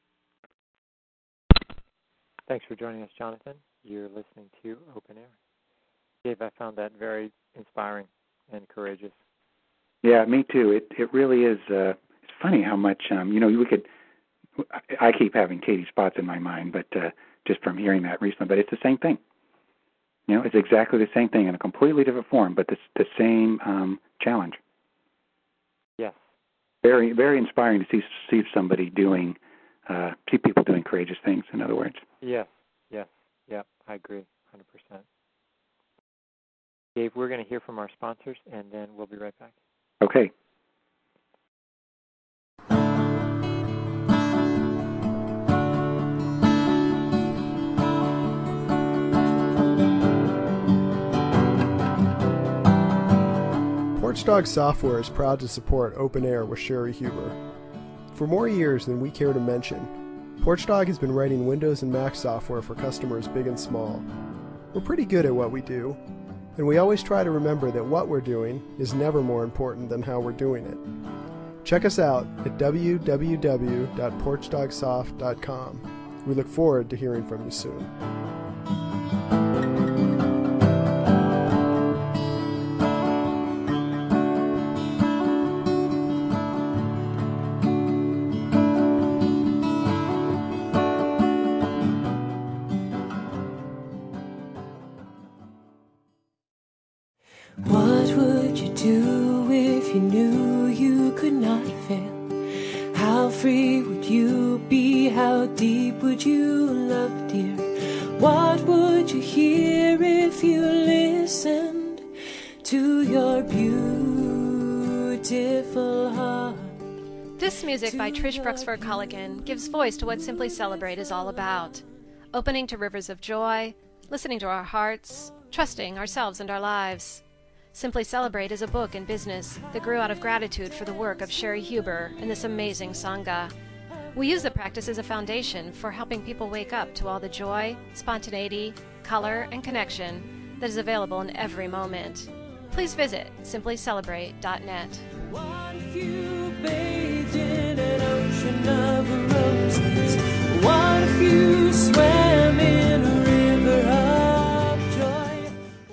Thanks for joining us, Jonathan. You're listening to Open Air. Dave, I found that very inspiring and courageous. Yeah, me too. It it really is. Uh, it's funny how much um, you know. We could. I keep having Katie spots in my mind, but uh, just from hearing that recently. But it's the same thing. You know, it's exactly the same thing in a completely different form, but the, the same um, challenge. Yes. Very, very inspiring to see see somebody doing, uh, see people doing courageous things. In other words. Yes. Yes. Yep. I agree, one hundred percent. Dave, we're going to hear from our sponsors, and then we'll be right back. Okay. Porchdog Software is proud to support Open Air with Sherry Huber. For more years than we care to mention, Porchdog has been writing Windows and Mac software for customers big and small. We're pretty good at what we do, and we always try to remember that what we're doing is never more important than how we're doing it. Check us out at w w w dot porchdog soft dot com. We look forward to hearing from you soon. What would you do if you knew you could not fail? How free would you be? How deep would you love, dear? What would you hear if you listened to your beautiful heart? This music by Trish Bruxford Culligan gives voice to what Simply Celebrate is all about. Opening to rivers of joy, listening to our hearts, trusting ourselves and our lives. Simply Celebrate is a book and business that grew out of gratitude for the work of Sherry Huber and this amazing Sangha. We use the practice as a foundation for helping people wake up to all the joy, spontaneity, color, and connection that is available in every moment. Please visit simply celebrate dot net. What if you bathed in an ocean of roses? What if you swam in a river of joy?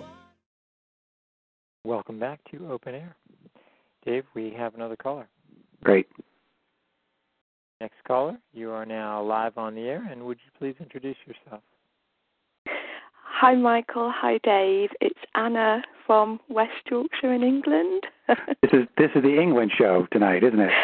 Welcome back to Open Air. Dave, we have another caller. Great. Next caller, you are now live on the air, and would you please introduce yourself? Hi, Michael. Hi, Dave. It's Anna from West Yorkshire in England. This is this is the England show tonight, isn't it?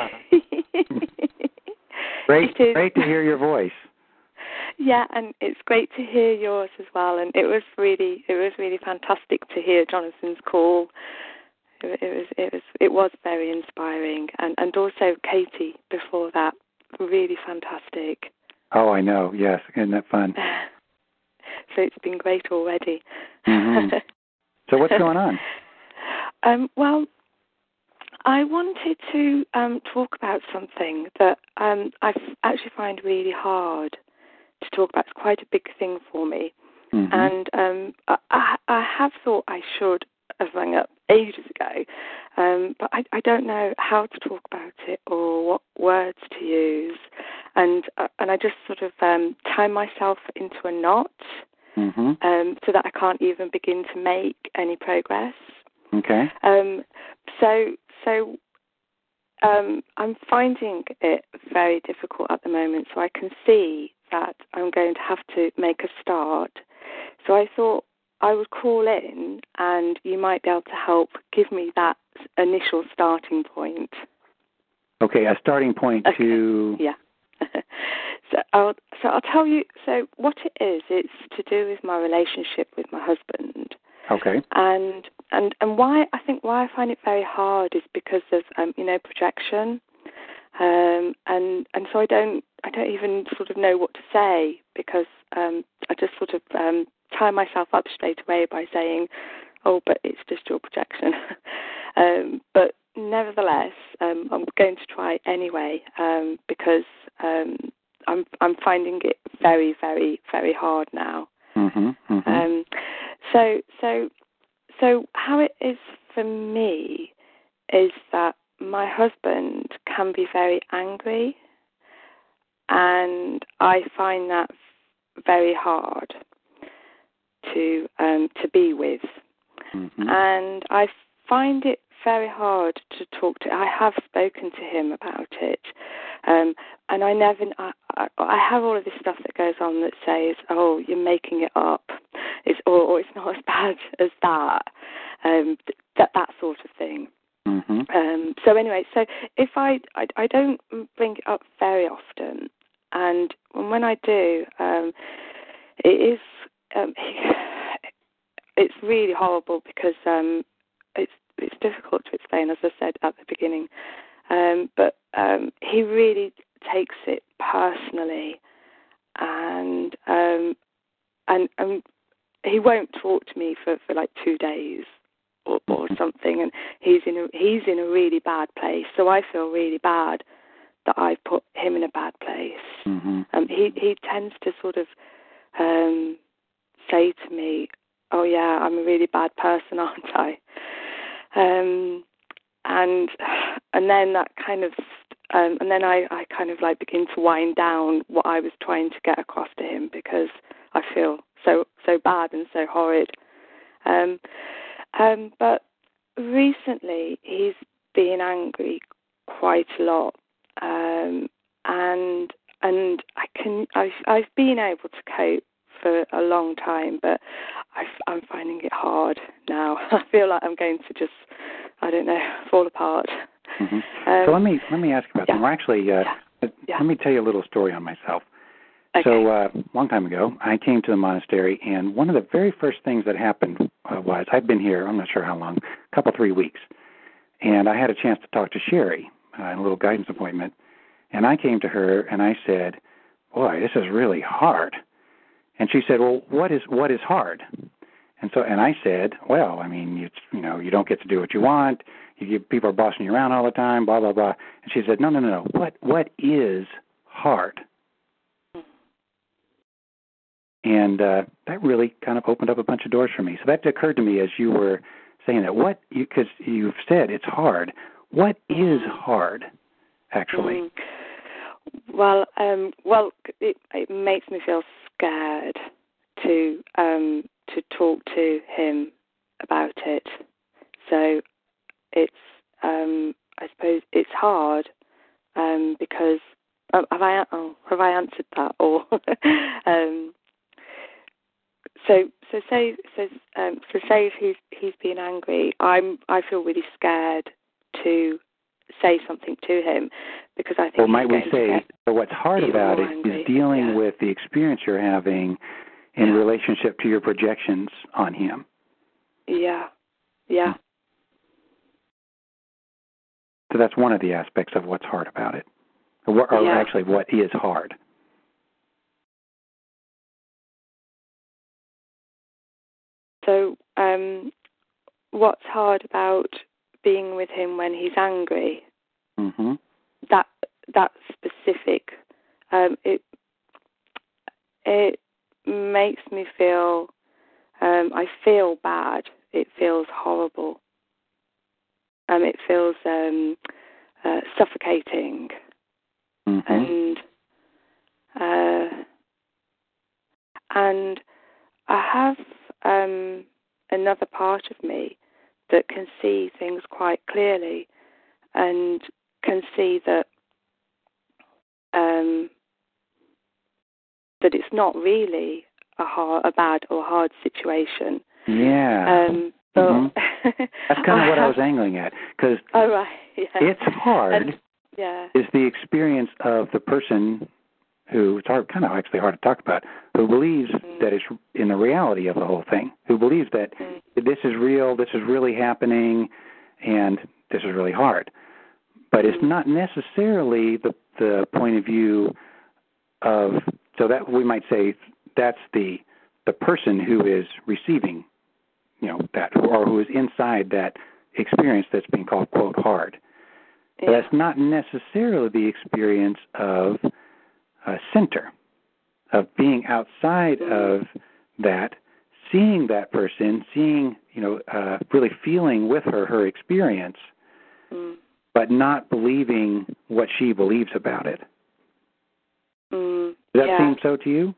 Great, it is. Great to hear your voice. Yeah, and it's great to hear yours as well. And it was really, it was really fantastic to hear Jonathan's call. It, it was, it was, it was very inspiring, and and also Katie before that, really fantastic. Oh, I know. Yes, isn't that fun? So it's been great already. Mm-hmm. So what's going on? um, well, I wanted to um, talk about something that um, I f- actually find really hard to talk about. It's quite a big thing for me. Mm-hmm. And um, I, I have thought I should have rung up ages ago, um, but I, I don't know how to talk about it or what words to use. And uh, and I just sort of um, tie myself into a knot. Mm-hmm. Um, so that I can't even begin to make any progress. Okay. Um, so, so um, I'm finding it very difficult at the moment, so I can see that I'm going to have to make a start. So I thought I would call in and you might be able to help give me that initial starting point. Okay, a starting point okay. to... Yeah. so, I'll, so I'll tell you, so what it is, it's to do with my relationship with my husband. Okay. And and and why I think why I find it very hard is because of um, you know projection, um, and and so I don't I don't even sort of know what to say because um, I just sort of um, tie myself up straight away by saying, oh, but it's just your projection. um, but nevertheless, um, I'm going to try anyway um, because um, I'm I'm finding it very very very hard now. Mm-hmm, mm-hmm. Um, so, so, so how it is for me is that my husband can be very angry, and I find that very hard to um, to be with, mm-hmm. and I find it very hard to talk to. I have spoken to him about it, um, and I never. I, I, I have all of this stuff that goes on that says, "Oh, you're making it up," it's or, or it's not as bad as that, um, that that sort of thing. Mm-hmm. Um, so anyway, so if I, I I don't bring it up very often, and when I do, um, it is um, it's really horrible because um, it's it's difficult to explain, as I said at the beginning. Um, but um, he really takes it personally, and um, and um, he won't talk to me for, for like two days or, or something. And he's in a he's in a really bad place, so I feel really bad that I've put him in a bad place. Mm-hmm. Um, he he tends to sort of um, say to me, "Oh yeah, I'm a really bad person, aren't I?" Um, and and then that kind of um, and then I, I kind of like begin to wind down what I was trying to get across to him because I feel so so bad and so horrid. Um, um, but recently he's been angry quite a lot, um, and and I can I've I've been able to cope for a long time, but I've, I'm finding it hard now. I feel like I'm going to just, I don't know, fall apart. Mm-hmm. Um, so let me let me ask about yeah. that. Well, actually, uh, yeah. Yeah. let me tell you a little story on myself. Okay. So uh, a long time ago, I came to the monastery, and one of the very first things that happened uh, was I'd been here, I'm not sure how long, a couple, three weeks, and I had a chance to talk to Sherry uh, in a little guidance appointment, and I came to her and I said, boy, this is really hard. And she said, well, what is what is hard? And so, and I said, well, I mean, it's, you know, you don't get to do what you want. You get, people are bossing you around all the time, blah, blah, blah. And she said, no, no, no, no. What what is hard? And uh, that really kind of opened up a bunch of doors for me. So that occurred to me as you were saying that. What, because you, you've said it's hard. What is hard, actually? Mm. Well, um, well, it, it makes me feel scared to um, to talk to him about it. So it's, um, I suppose, it's hard um, because um, have I oh, have I answered that or um, so so say so um, so say if he's he's being angry, I'm I feel really scared to say something to him because I think well, he's might we going say, to get so what's hard about it angry. is dealing yeah. with the experience you're having in yeah. relationship to your projections on him. Yeah, yeah. So that's one of the aspects of what's hard about it, or, or yeah. actually what is hard. So um, what's hard about being with him when he's angry? Mm-hmm. That that specific, um, it it makes me feel. Um, I feel bad. It feels horrible. Um, it feels um, uh, suffocating, mm-hmm. and uh, and I have um, another part of me that can see things quite clearly and can see that um, that it's not really a hard, a bad or hard situation. Yeah. Um, but mm-hmm. That's kind of what I was angling at, because oh, right. yeah. it's hard. And, yeah. Is the experience of the person who, it's hard, kind of actually hard to talk about, who believes mm. that it's in the reality of the whole thing, who believes that mm. this is real, this is really happening, and this is really hard. But mm. it's not necessarily the the point of view of, so that we might say that's the the person who is receiving, you know, that, or who is inside that experience that's being called, quote, hard. Yeah. But that's not necessarily the experience of a center, of being outside mm. of that, seeing that person, seeing, you know, uh, really feeling with her her experience, mm. but not believing what she believes about it. Mm. Does that yeah. seem so to you?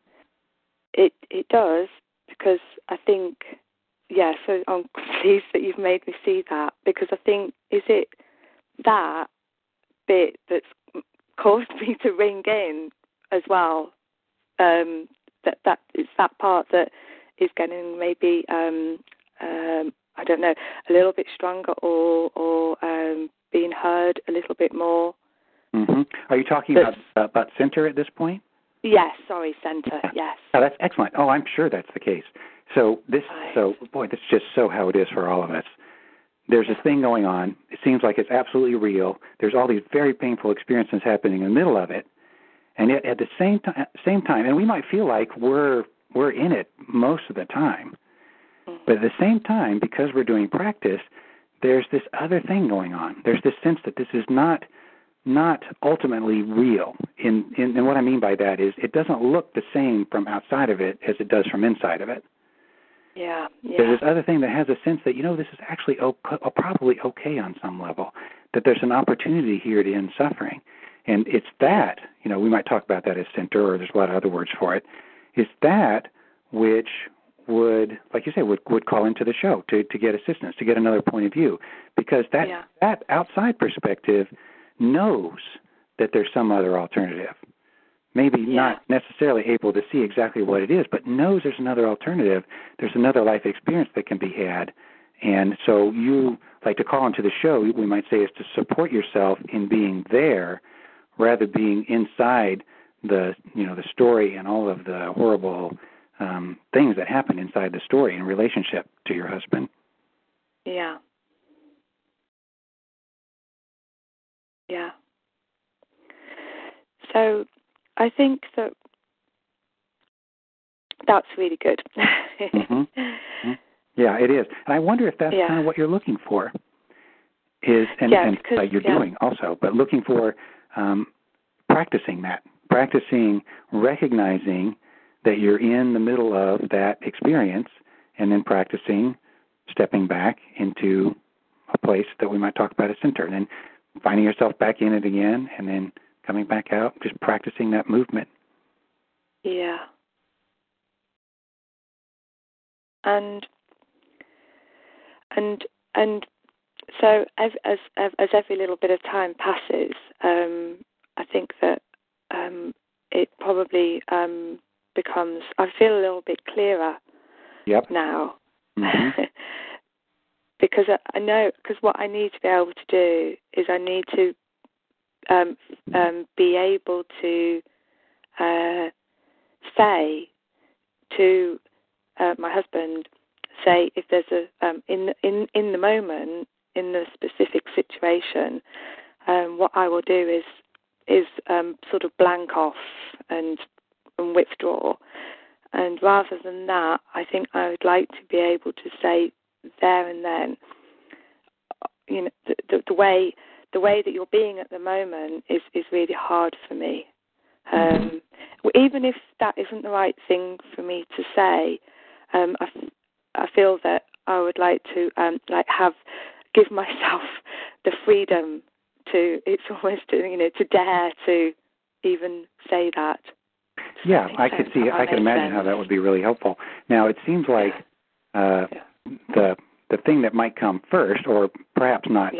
It it does, because I think, yeah, so I'm pleased that you've made me see that, because I think, is it that bit that's caused me to ring in as well? Um, that that it's that part that is getting maybe, um, um, I don't know, a little bit stronger, or, or um, being heard a little bit more. Mm-hmm. Are you talking about, uh, about center at this point? Yes, sorry, center, yes. Oh, that's excellent. Oh, I'm sure that's the case. So this, right. so boy, that's just so how it is for all of us. There's this thing going on. It seems like it's absolutely real. There's all these very painful experiences happening in the middle of it, and yet at the same time, same time, and we might feel like we're we're in it most of the time, mm-hmm. but at the same time, because we're doing practice, there's this other thing going on. There's this sense that this is not. not ultimately real. In, in, and what I mean by that is it doesn't look the same from outside of it as it does from inside of it. Yeah, yeah. There's this other thing that has a sense that, you know, this is actually okay, probably okay on some level, that there's an opportunity here to end suffering. And it's that, you know, we might talk about that as center, or there's a lot of other words for it, it's that which would, like you say, would, would call into the show to, to get assistance, to get another point of view. Because that, yeah. that outside perspective knows that there's some other alternative. Maybe yeah. not necessarily able to see exactly what it is, but knows there's another alternative. There's another life experience that can be had. And so you, like to call into the show, we might say, is to support yourself in being there rather being inside the, you know, the story and all of the horrible um, things that happen inside the story in relationship to your husband. Yeah. Yeah. So I think that that's really good. mm-hmm. Mm-hmm. Yeah, it is. And I wonder if that's yeah. kind of what you're looking for. Is and, yeah, and because, uh, you're yeah. doing also, but looking for um, practicing that, practicing recognizing that you're in the middle of that experience, and then practicing stepping back into a place that we might talk about as center, and then finding yourself back in it again, and then coming back out, just practicing that movement. Yeah. And and and so as as as every little bit of time passes, um, I think that um, it probably um, becomes. I feel a little bit clearer. Yep. Now. Mm-hmm. Because I, I know, because what I need to be able to do is I need to um, um, be able to uh, say to uh, my husband, say if there's a um, in in in the moment, in the specific situation, um, what I will do is is um, sort of blank off and and withdraw. And rather than that, I think I would like to be able to say there and then, you know, the, the, the way the way that you're being at the moment is, is really hard for me. Um, even if that isn't the right thing for me to say, um, I, I feel that I would like to um, like have give myself the freedom to. It's almost you know to dare to even say that. Yeah, that I sense? could see. That I can imagine sense. how that would be really helpful. Now, it seems like yeah. Uh, yeah. the the thing that might come first, or perhaps not yeah.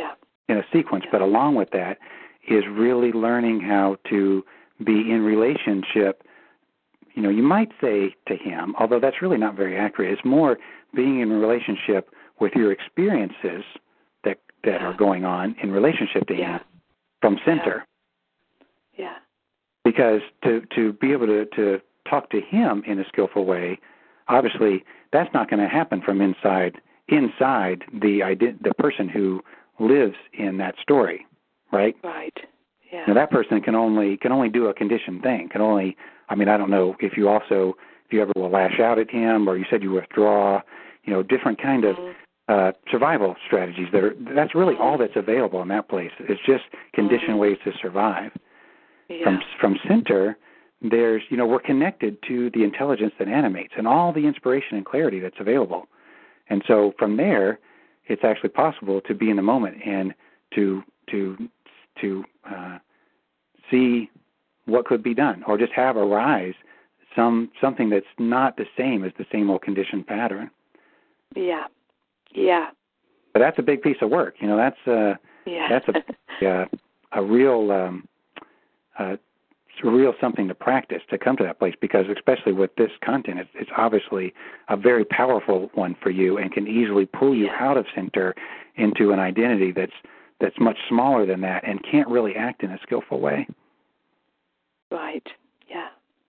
in a sequence. Yeah. But along with that is really learning how to be in relationship. You know, you might say to him, although that's really not very accurate. It's more being in a relationship with your experiences that that yeah. are going on in relationship to yeah. him from center. Yeah. yeah. Because to, to be able to, to talk to him in a skillful way, obviously that's not going to happen from inside inside the ident- the person who lives in that story, right? Right. Yeah. Now that person can only can only do a conditioned thing. Can only I mean I don't know if you also if you ever will lash out at him, or you said you withdraw, you know, different kind of mm. uh, survival strategies. That are, that's really mm. all that's available in that place. It's just conditioned mm. ways to survive. Yeah. From from center, there's you know we're connected to the intelligence that animates and all the inspiration and clarity that's available, and so from there, it's actually possible to be in the moment and to to to uh, see what could be done, or just have arise some something that's not the same as the same old conditioned pattern. Yeah, yeah. But that's a big piece of work. You know, that's uh, yeah. that's a uh, a real um, uh, it's a real something to practice to come to that place, because especially with this content, it's, it's obviously a very powerful one for you and can easily pull you yeah. out of center into an identity that's that's much smaller than that and can't really act in a skillful way. Right. Yeah.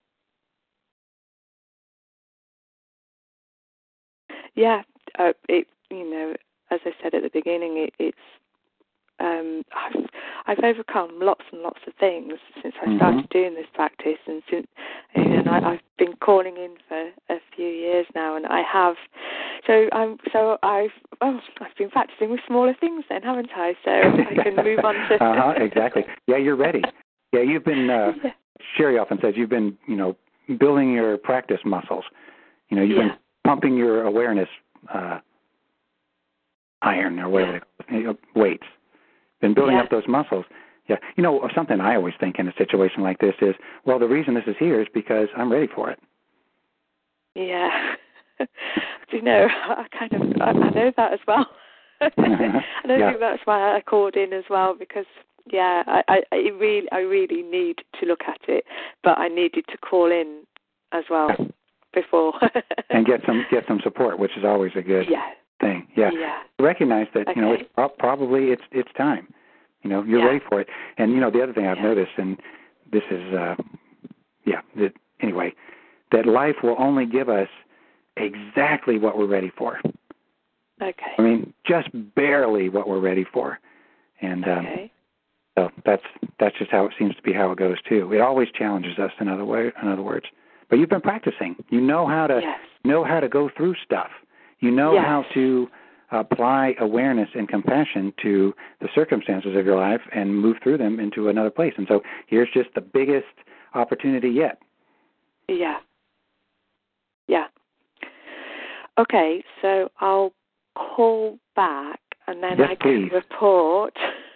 Yeah. Uh, it. You know, as I said at the beginning, it, it's. Um, I've I've overcome lots and lots of things since I started mm-hmm. doing this practice, and since and I, I've been calling in for a few years now, and I have. So I'm so I've well I've been practicing with smaller things then, haven't I? So I can move on to. uh-huh, exactly. Yeah, you're ready. Yeah, you've been. Uh, yeah. Sherry often says you've been, you know, building your practice muscles. You know, you've yeah. been pumping your awareness uh, iron or whatever yeah. they call it, weights. Been building yeah. up those muscles. Yeah. You know, something I always think in a situation like this is, well, the reason this is here is because I'm ready for it. Yeah. Do you know, I kind of, I, I know that as well. I don't yeah. think that's why I called in as well, because, yeah, I, I, I really, I really need to look at it, but I needed to call in as well yeah. before. And get some, get some support, which is always a good yeah. thing. Yeah. yeah. Recognize that, okay. you know, it's probably it's it's time. You know, you're yeah. ready for it. And, you know, the other thing I've yeah. noticed, and this is, uh, yeah, that, anyway, that life will only give us exactly what we're ready for. Okay. I mean, just barely what we're ready for. And um, okay. so that's that's just how it seems to be how it goes, too. It always challenges us, in other, way, in other words. But you've been practicing. You know how to yes. know how to go through stuff. You know yes. how to apply awareness and compassion to the circumstances of your life and move through them into another place. And so here's just the biggest opportunity yet. Yeah. Yeah. Okay, so I'll call back and then yes, I can please. report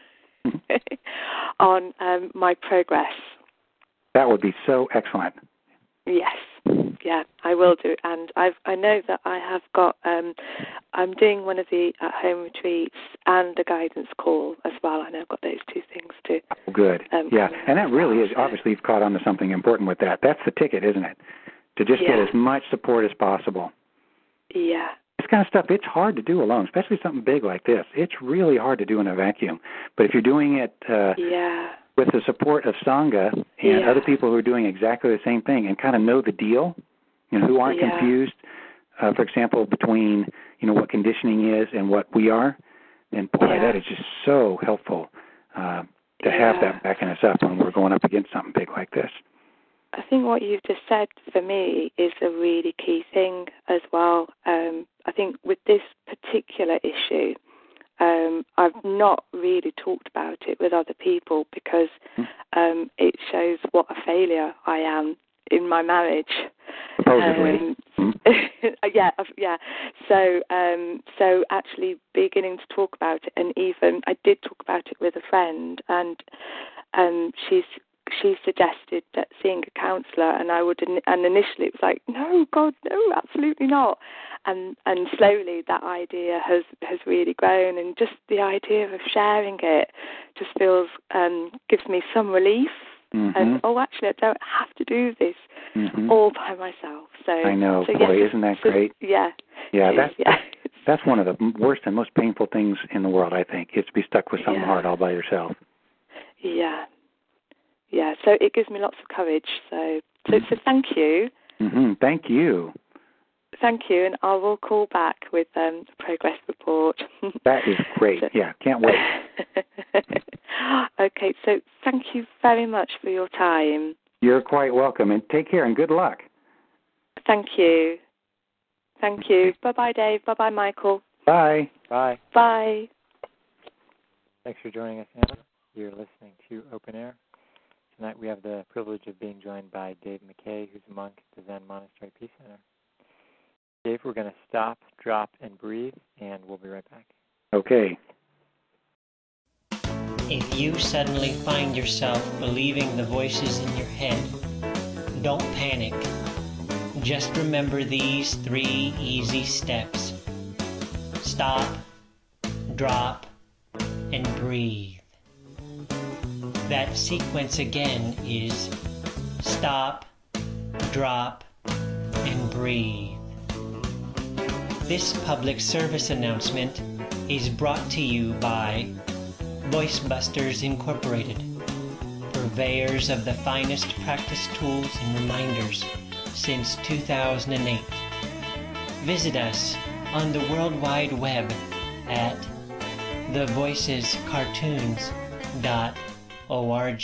on um, my progress. That would be so excellent. Yes. Yeah, I will do. And I've, I know that I have got, um, I'm doing one of the at-home retreats and a guidance call as well. I know I've got those two things too. Oh, good. Um, yeah, and that really well, is, so. Obviously you've caught on to something important with that. That's the ticket, isn't it? To just yeah. get as much support as possible. Yeah. This kind of stuff, it's hard to do alone, especially something big like this. It's really hard to do in a vacuum. But if you're doing it uh, yeah. with the support of Sangha and yeah. other people who are doing exactly the same thing and kind of know the deal, you know, who aren't yeah. confused, uh, for example, between, you know, what conditioning is and what we are, and boy, yeah. that is just so helpful uh, to yeah. have that backing us up when we're going up against something big like this. I think what you've just said for me is a really key thing as well. Um, I think with this particular issue, um, I've not really talked about it with other people because um, it shows what a failure I am in my marriage. Supposedly. Um, yeah, yeah. So, um, so actually beginning to talk about it, and even I did talk about it with a friend, and um, she's. She suggested that seeing a counsellor, and I would, and initially it was like, no, God, no, absolutely not. and and slowly that idea has has really grown, and just the idea of sharing it just feels um, gives me some relief. Mm-hmm. And oh, actually, I don't have to do this mm-hmm. all by myself. So I know, so boy, yes, isn't that so, great? Yeah, yeah, that's yeah. that's one of the worst and most painful things in the world. I think is to be stuck with something yeah. hard all by yourself. Yeah, yeah. So it gives me lots of courage. So so, mm-hmm. so thank you. Mm-hmm. Thank you. Thank you, and I will call back with um, a progress report. That is great. So, yeah, can't wait. Okay, so thank you very much for your time. You're quite welcome, and take care, and good luck. Thank you. Thank you. Bye-bye, Dave. Bye-bye, Michael. Bye. Bye. Bye. Thanks for joining us, Anna. You're listening to Open Air. Tonight we have the privilege of being joined by Dave McKay, who's a monk at the Zen Monastery Peace Center. Dave, we're going to stop, drop, and breathe, and we'll be right back. Okay. If you suddenly find yourself believing the voices in your head, don't panic. Just remember these three easy steps. Stop, drop, and breathe. That sequence again is stop, drop, and breathe. This public service announcement is brought to you by Voice Busters Incorporated, purveyors of the finest practice tools and reminders since two thousand eight. Visit us on the World Wide Web at the voices cartoons dot org.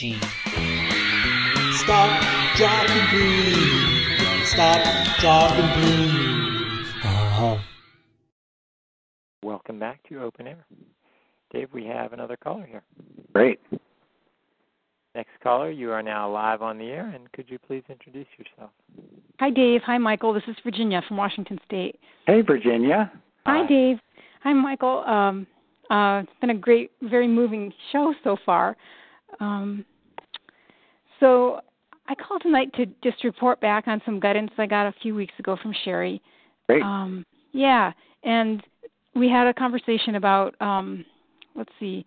Stop, drop, and breathe. Stop, drop, and breathe. Uh-huh. Welcome back to Open Air. Dave, we have another caller here. Great. Next caller, you are now live on the air, and could you please introduce yourself? Hi, Dave. Hi, Michael. This is Virginia from Washington State. Hey, Virginia. Hi, Hi. Dave. Hi, Michael. Um, uh, it's been a great, very moving show so far. Um, so I called tonight to just report back on some guidance I got a few weeks ago from Sherry. Great. Um, yeah, and we had a conversation about, um, let's see,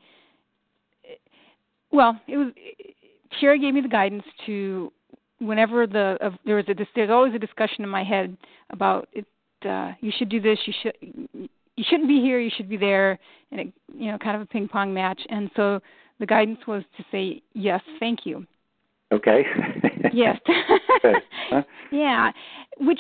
well, it was Sherry gave me the guidance to whenever the uh, there was a there's always a discussion in my head about it. Uh, you should do this. You should you shouldn't be here. You should be there, and it, you know, kind of a ping pong match. And so the guidance was to say yes, thank you. Okay. Yes. Huh? Yeah. Which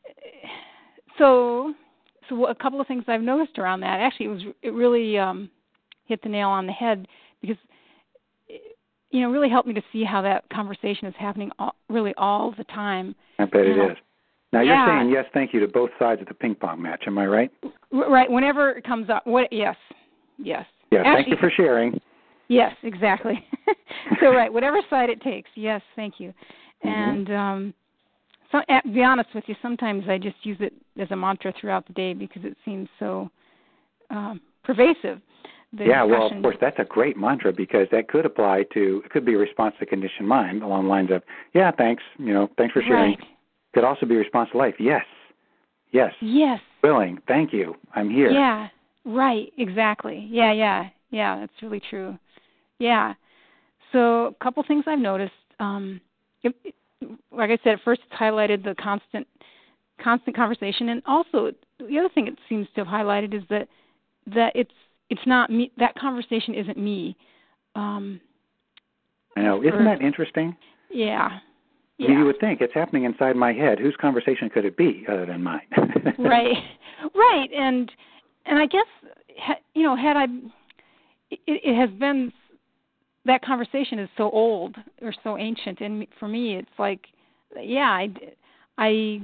so so a couple of things I've noticed around that. Actually, it was it really um, hit the nail on the head because. You know, really helped me to see how that conversation is happening all, really all the time. I bet you it know? is. Now, yeah. you're saying yes, thank you to both sides of the ping pong match. Am I right? Right. Whenever it comes up. What? Yes. Yes. Yeah, Actually, thank you for sharing. Yes, exactly. So, right, whatever side it takes. Yes, thank you. Mm-hmm. And um, so, to be honest with you, sometimes I just use it as a mantra throughout the day because it seems so um, pervasive. The yeah, discussion. well, of course, that's a great mantra because that could apply to, it could be a response to conditioned mind along the lines of, yeah, thanks, you know, thanks for sharing. Right. Could also be a response to life. Yes, yes. Yes. Willing, thank you, I'm here. Yeah, right, exactly. Yeah, yeah, yeah, that's really true. Yeah. So a couple things I've noticed. Um, it, it, like I said, at first it's highlighted the constant constant conversation, and also the other thing it seems to have highlighted is that that it's It's not me. That conversation isn't me. Um, I know. Isn't or, that interesting? Yeah. yeah. You would think it's happening inside my head. Whose conversation could it be other than mine? Right. Right. And and I guess you know, had I, it, it has been that conversation is so old or so ancient, and for me, it's like, yeah, I, I,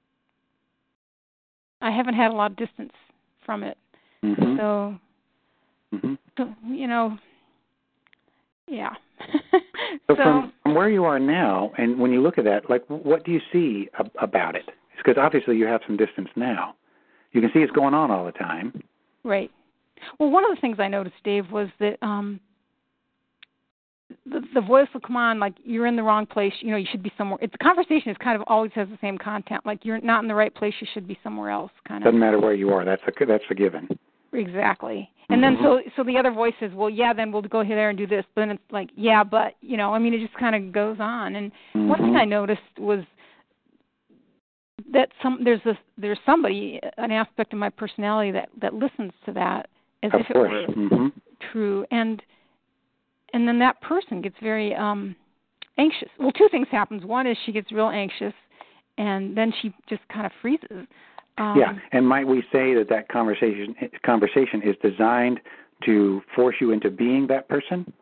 I haven't had a lot of distance from it. Mm-hmm. So. Mm-hmm. So, you know, yeah. so, so from, from where you are now, and when you look at that, like, what do you see ab- about it? Because obviously you have some distance now. You can see it's going on all the time. Right. Well, one of the things I noticed, Dave, was that um, the, the voice will come on like you're in the wrong place. You know, you should be somewhere. It's the conversation is kind of always has the same content. Like you're not in the right place. You should be somewhere else. Kind of doesn't matter where you are. That's a that's a given. Exactly. And mm-hmm. then so so the other voice says, well, yeah, then we'll go there and do this. But then it's like, yeah, but you know, I mean, it just kind of goes on. And mm-hmm. one thing I noticed was that some there's this there's somebody an aspect of my personality that that listens to that as of if course. it were mm-hmm. true. And and then that person gets very um, anxious. Well, two things happens. One is she gets real anxious, and then she just kind of freezes. Um, yeah, and might we say that that conversation conversation is designed to force you into being that person,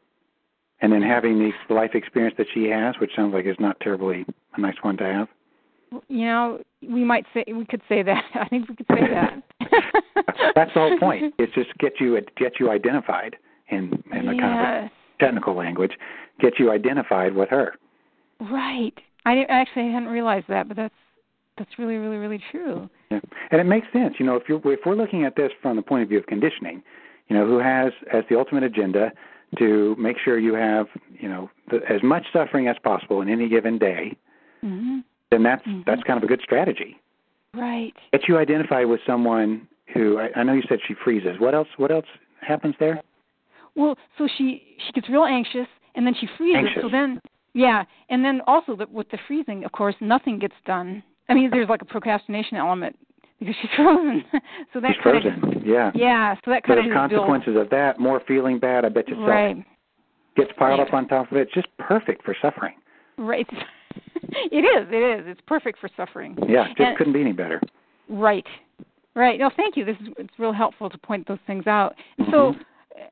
and then having the life experience that she has, which sounds like is not terribly a nice one to have. You know, we might say we could say that. I think we could say that. That's the whole point. It's just get you get you identified in in the yes. kind of technical language, get you identified with her. Right. I actually hadn't realized that, but that's that's really, really, really true. Yeah, and it makes sense. You know, if you're if we're looking at this from the point of view of conditioning, you know, who has as the ultimate agenda to make sure you have, you know, the, as much suffering as possible in any given day, mm-hmm. then that's mm-hmm. that's kind of a good strategy. Right. Get you identify with someone who I, I know you said she freezes. What else? What else happens there? Well, so she she gets real anxious, and then she freezes. Anxious. So then, yeah, and then also the, with the freezing, of course, nothing gets done. I mean, there's like a procrastination element because she's frozen. so that she's frozen. Of, yeah. Yeah. So that kind of consequences build. of that, more feeling bad. I bet yourself right. gets piled yeah. up on top of it. It's just perfect for suffering. Right. it is. It is. It's perfect for suffering. Yeah. Just and, couldn't be any better. Right. Right. No, thank you. This is it's real helpful to point those things out. And mm-hmm. so.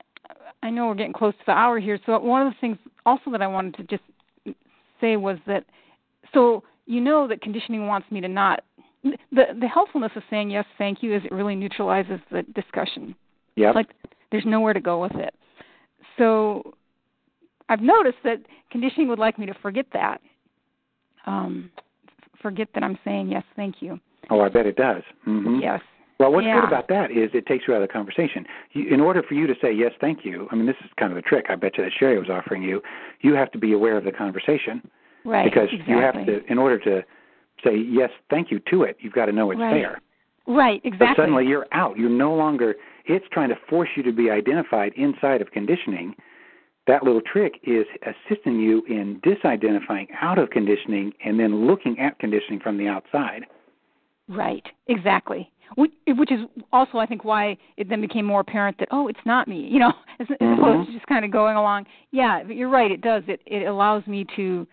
I know we're getting close to the hour here, so one of the things also that I wanted to just say was that, so you know that conditioning wants me to not, the the helpfulness of saying yes, thank you, is it really neutralizes the discussion. Yeah. Like there's nowhere to go with it. So I've noticed that conditioning would like me to forget that, um, forget that I'm saying yes, thank you. Oh, I bet it does. Mm-hmm. Yes. Well, what's yeah. good about that is it takes you out of the conversation. You, in order for you to say yes, thank you, I mean, this is kind of the trick I bet you that Sherry was offering you, you have to be aware of the conversation. Right, Because exactly. you have to, in order to say yes, thank you to it, you've got to know it's right. there. Right, exactly. But suddenly you're out. You're no longer, it's trying to force you to be identified inside of conditioning. That little trick is assisting you in disidentifying out of conditioning and then looking at conditioning from the outside. Right, exactly. Which is also, I think, why it then became more apparent that, oh, it's not me, you know, as, as mm-hmm. opposed to just kind of going along. Yeah, but you're right, it does. It it allows me to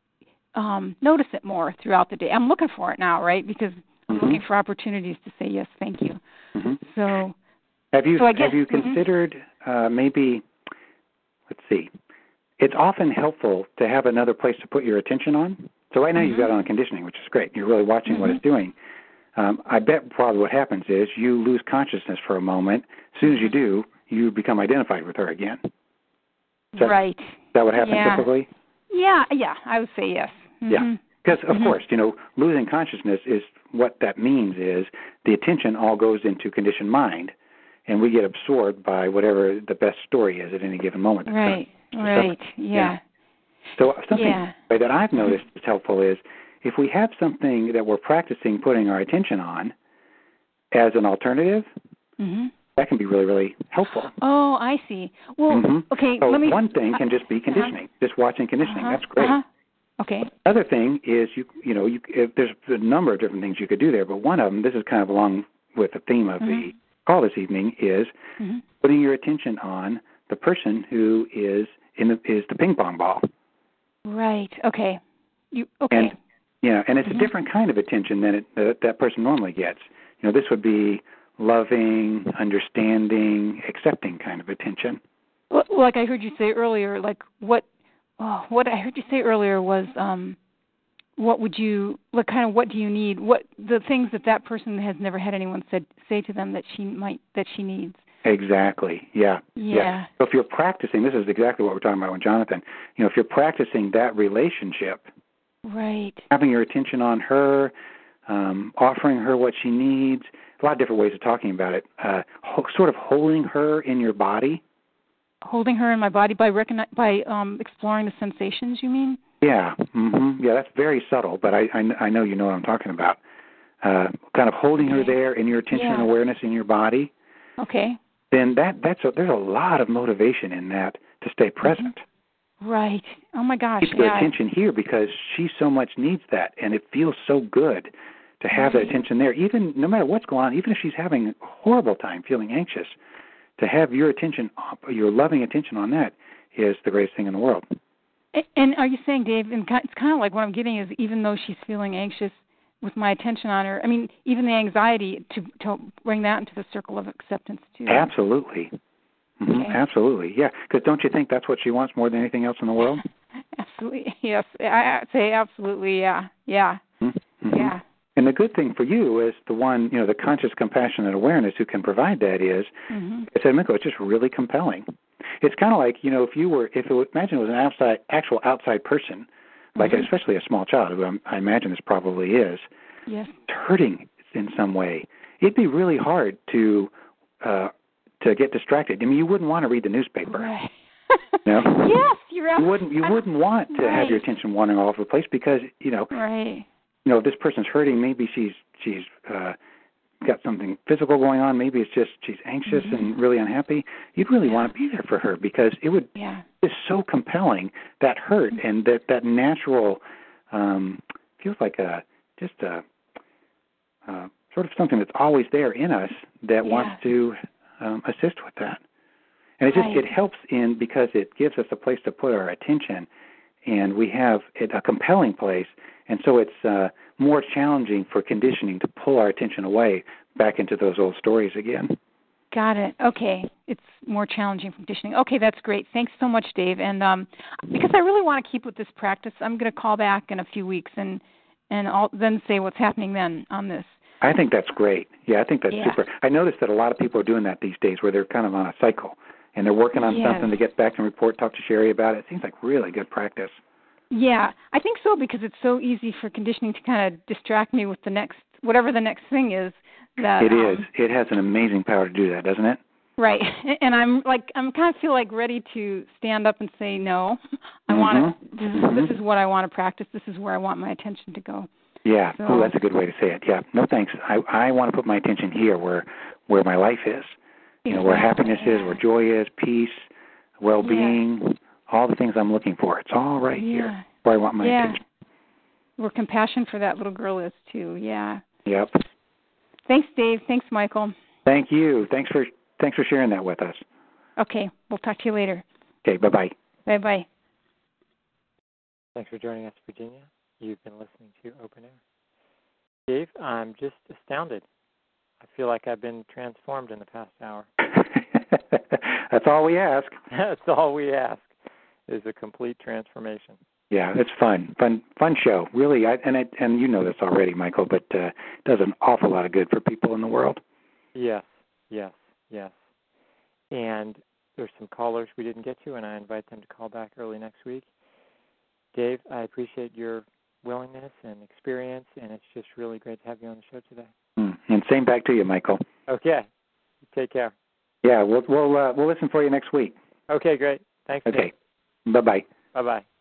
um, notice it more throughout the day. I'm looking for it now, right, because I'm mm-hmm. looking for opportunities to say yes, thank you. Mm-hmm. So have you, so I guess, have you mm-hmm. considered uh, maybe, let's see, it's often helpful to have another place to put your attention on. So right now mm-hmm. you've got it on conditioning, which is great. You're really watching mm-hmm. what it's doing. Um, I bet probably what happens is you lose consciousness for a moment. As soon as you do, you become identified with her again. Is that, right. Is that what happens yeah. typically? Yeah, yeah, I would say yes. Mm-hmm. Yeah, because of mm-hmm. course, you know, losing consciousness is what that means is the attention all goes into conditioned mind, and we get absorbed by whatever the best story is at any given moment. Right, right, yeah. yeah. So something yeah. that I've noticed is helpful is if we have something that we're practicing putting our attention on as an alternative, mm-hmm. that can be really, really helpful. Oh, I see. Well, mm-hmm. okay, so let me... one thing can just be conditioning, uh-huh. just watching conditioning. Uh-huh. That's great. Uh-huh. Okay. Other thing is, you you know, you, if there's a number of different things you could do there, but one of them, this is kind of along with the theme of mm-hmm. the call this evening, is mm-hmm. putting your attention on the person who is in the, is the ping pong ball. Right. Okay. You okay? And, yeah, and it's mm-hmm. a different kind of attention than it, uh, that person normally gets. You know, this would be loving, understanding, accepting kind of attention. Well, like I heard you say earlier, like what, oh, what I heard you say earlier was, um, what would you, what kind of, what do you need? What the things that that person has never had anyone said say to them that she might that she needs. Exactly. Yeah. Yeah. yeah. So if you're practicing, this is exactly what we're talking about with Jonathan. You know, if you're practicing that relationship. Right. Having your attention on her, um, offering her what she needs, a lot of different ways of talking about it. Uh, ho- sort of holding her in your body. holding her in my body by recogni- by um, exploring the sensations. You mean? Yeah, mm-hmm. yeah, that's very subtle, but I, I I know you know what I'm talking about. Uh, kind of holding okay. her there in your attention yeah. and awareness in your body. Okay. Then that that's a, there's a lot of motivation in that to stay present. Mm-hmm. Right. Oh my gosh. Keep the yeah. attention here because she so much needs that, and it feels so good to have right. that attention there. Even no matter what's going on, even if she's having a horrible time, feeling anxious, to have your attention, your loving attention on that is the greatest thing in the world. And are you saying, Dave, and it's kind of like what I'm getting is even though she's feeling anxious, with my attention on her, I mean, even the anxiety, to to bring that into the circle of acceptance, too. Absolutely. Mm-hmm. Okay. Absolutely, yeah. Because don't you think that's what she wants more than anything else in the world? Absolutely, yes. I, I'd say absolutely, yeah, yeah, mm-hmm. yeah. And the good thing for you is the one, you know, the conscious, compassionate awareness who can provide that is, mm-hmm. I said, Miko, it's just really compelling. It's kind of like, you know, if you were, if it was, imagine it was an outside, actual outside person, like mm-hmm. especially a small child, who I'm, I imagine this probably is, yes. hurting in some way. It'd be really hard to uh, to get distracted. I mean, you wouldn't want to read the newspaper. Right. You know? Yes, you're right. You wouldn't. You wouldn't want to right. have your attention wandering all over the place because you know. Right. You know, if this person's hurting, maybe she's she's uh, got something physical going on. Maybe it's just she's anxious mm-hmm. and really unhappy. You'd really yeah. want to be there for her because it would. Yeah. It's so compelling, that hurt mm-hmm. and that that natural um, feels like a just a uh, sort of something that's always there in us that yeah. wants to um, assist with that. And it right. just it helps in because it gives us a place to put our attention, and we have it, a compelling place, and so it's uh, more challenging for conditioning to pull our attention away back into those old stories again. Got it. Okay. It's more challenging from conditioning. Okay, that's great. Thanks so much, Dave. And um, because I really want to keep with this practice, I'm going to call back in a few weeks and, and I'll then say what's happening then on this. I think that's great. Yeah, I think that's yeah. super. I noticed that a lot of people are doing that these days where they're kind of on a cycle and they're working on yes. something to get back and report, talk to Sherry about it. It seems like really good practice. Yeah, I think so because it's so easy for conditioning to kind of distract me with the next, whatever the next thing is. That, it um, is. It has an amazing power to do that, doesn't it? Right. And I'm like, I'm kind of feel like ready to stand up and say no. I mm-hmm. want to, this, mm-hmm. this is what I want to practice. This is where I want my attention to go. Yeah. So, oh, that's a good way to say it. Yeah. No thanks. I I want to put my attention here where where my life is. You know, where happiness is, where joy is, peace, well-being, yeah. all the things I'm looking for. It's all right yeah. here where I want my yeah. attention. Where compassion for that little girl is too. Yeah. Yep. Thanks, Dave. Thanks, Michael. Thank you. Thanks for thanks for sharing that with us. Okay. We'll talk to you later. Okay. Bye-bye. Bye-bye. Thanks for joining us, Virginia. You've been listening to Open Air. Dave, I'm just astounded. I feel like I've been transformed in the past hour. That's all we ask. That's all we ask is a complete transformation. Yeah, it's fun, fun, fun show. Really, I, and it, and you know this already, Michael, but uh, it does an awful lot of good for people in the world. Yes, yes, yes. And there's some callers we didn't get to, and I invite them to call back early next week. Dave, I appreciate your willingness and experience, and it's just really great to have you on the show today. Mm. And same back to you, Michael. Okay. Take care. Yeah, we'll we'll uh, we'll listen for you next week. Okay, great. Thanks. Okay. Bye bye. Bye bye.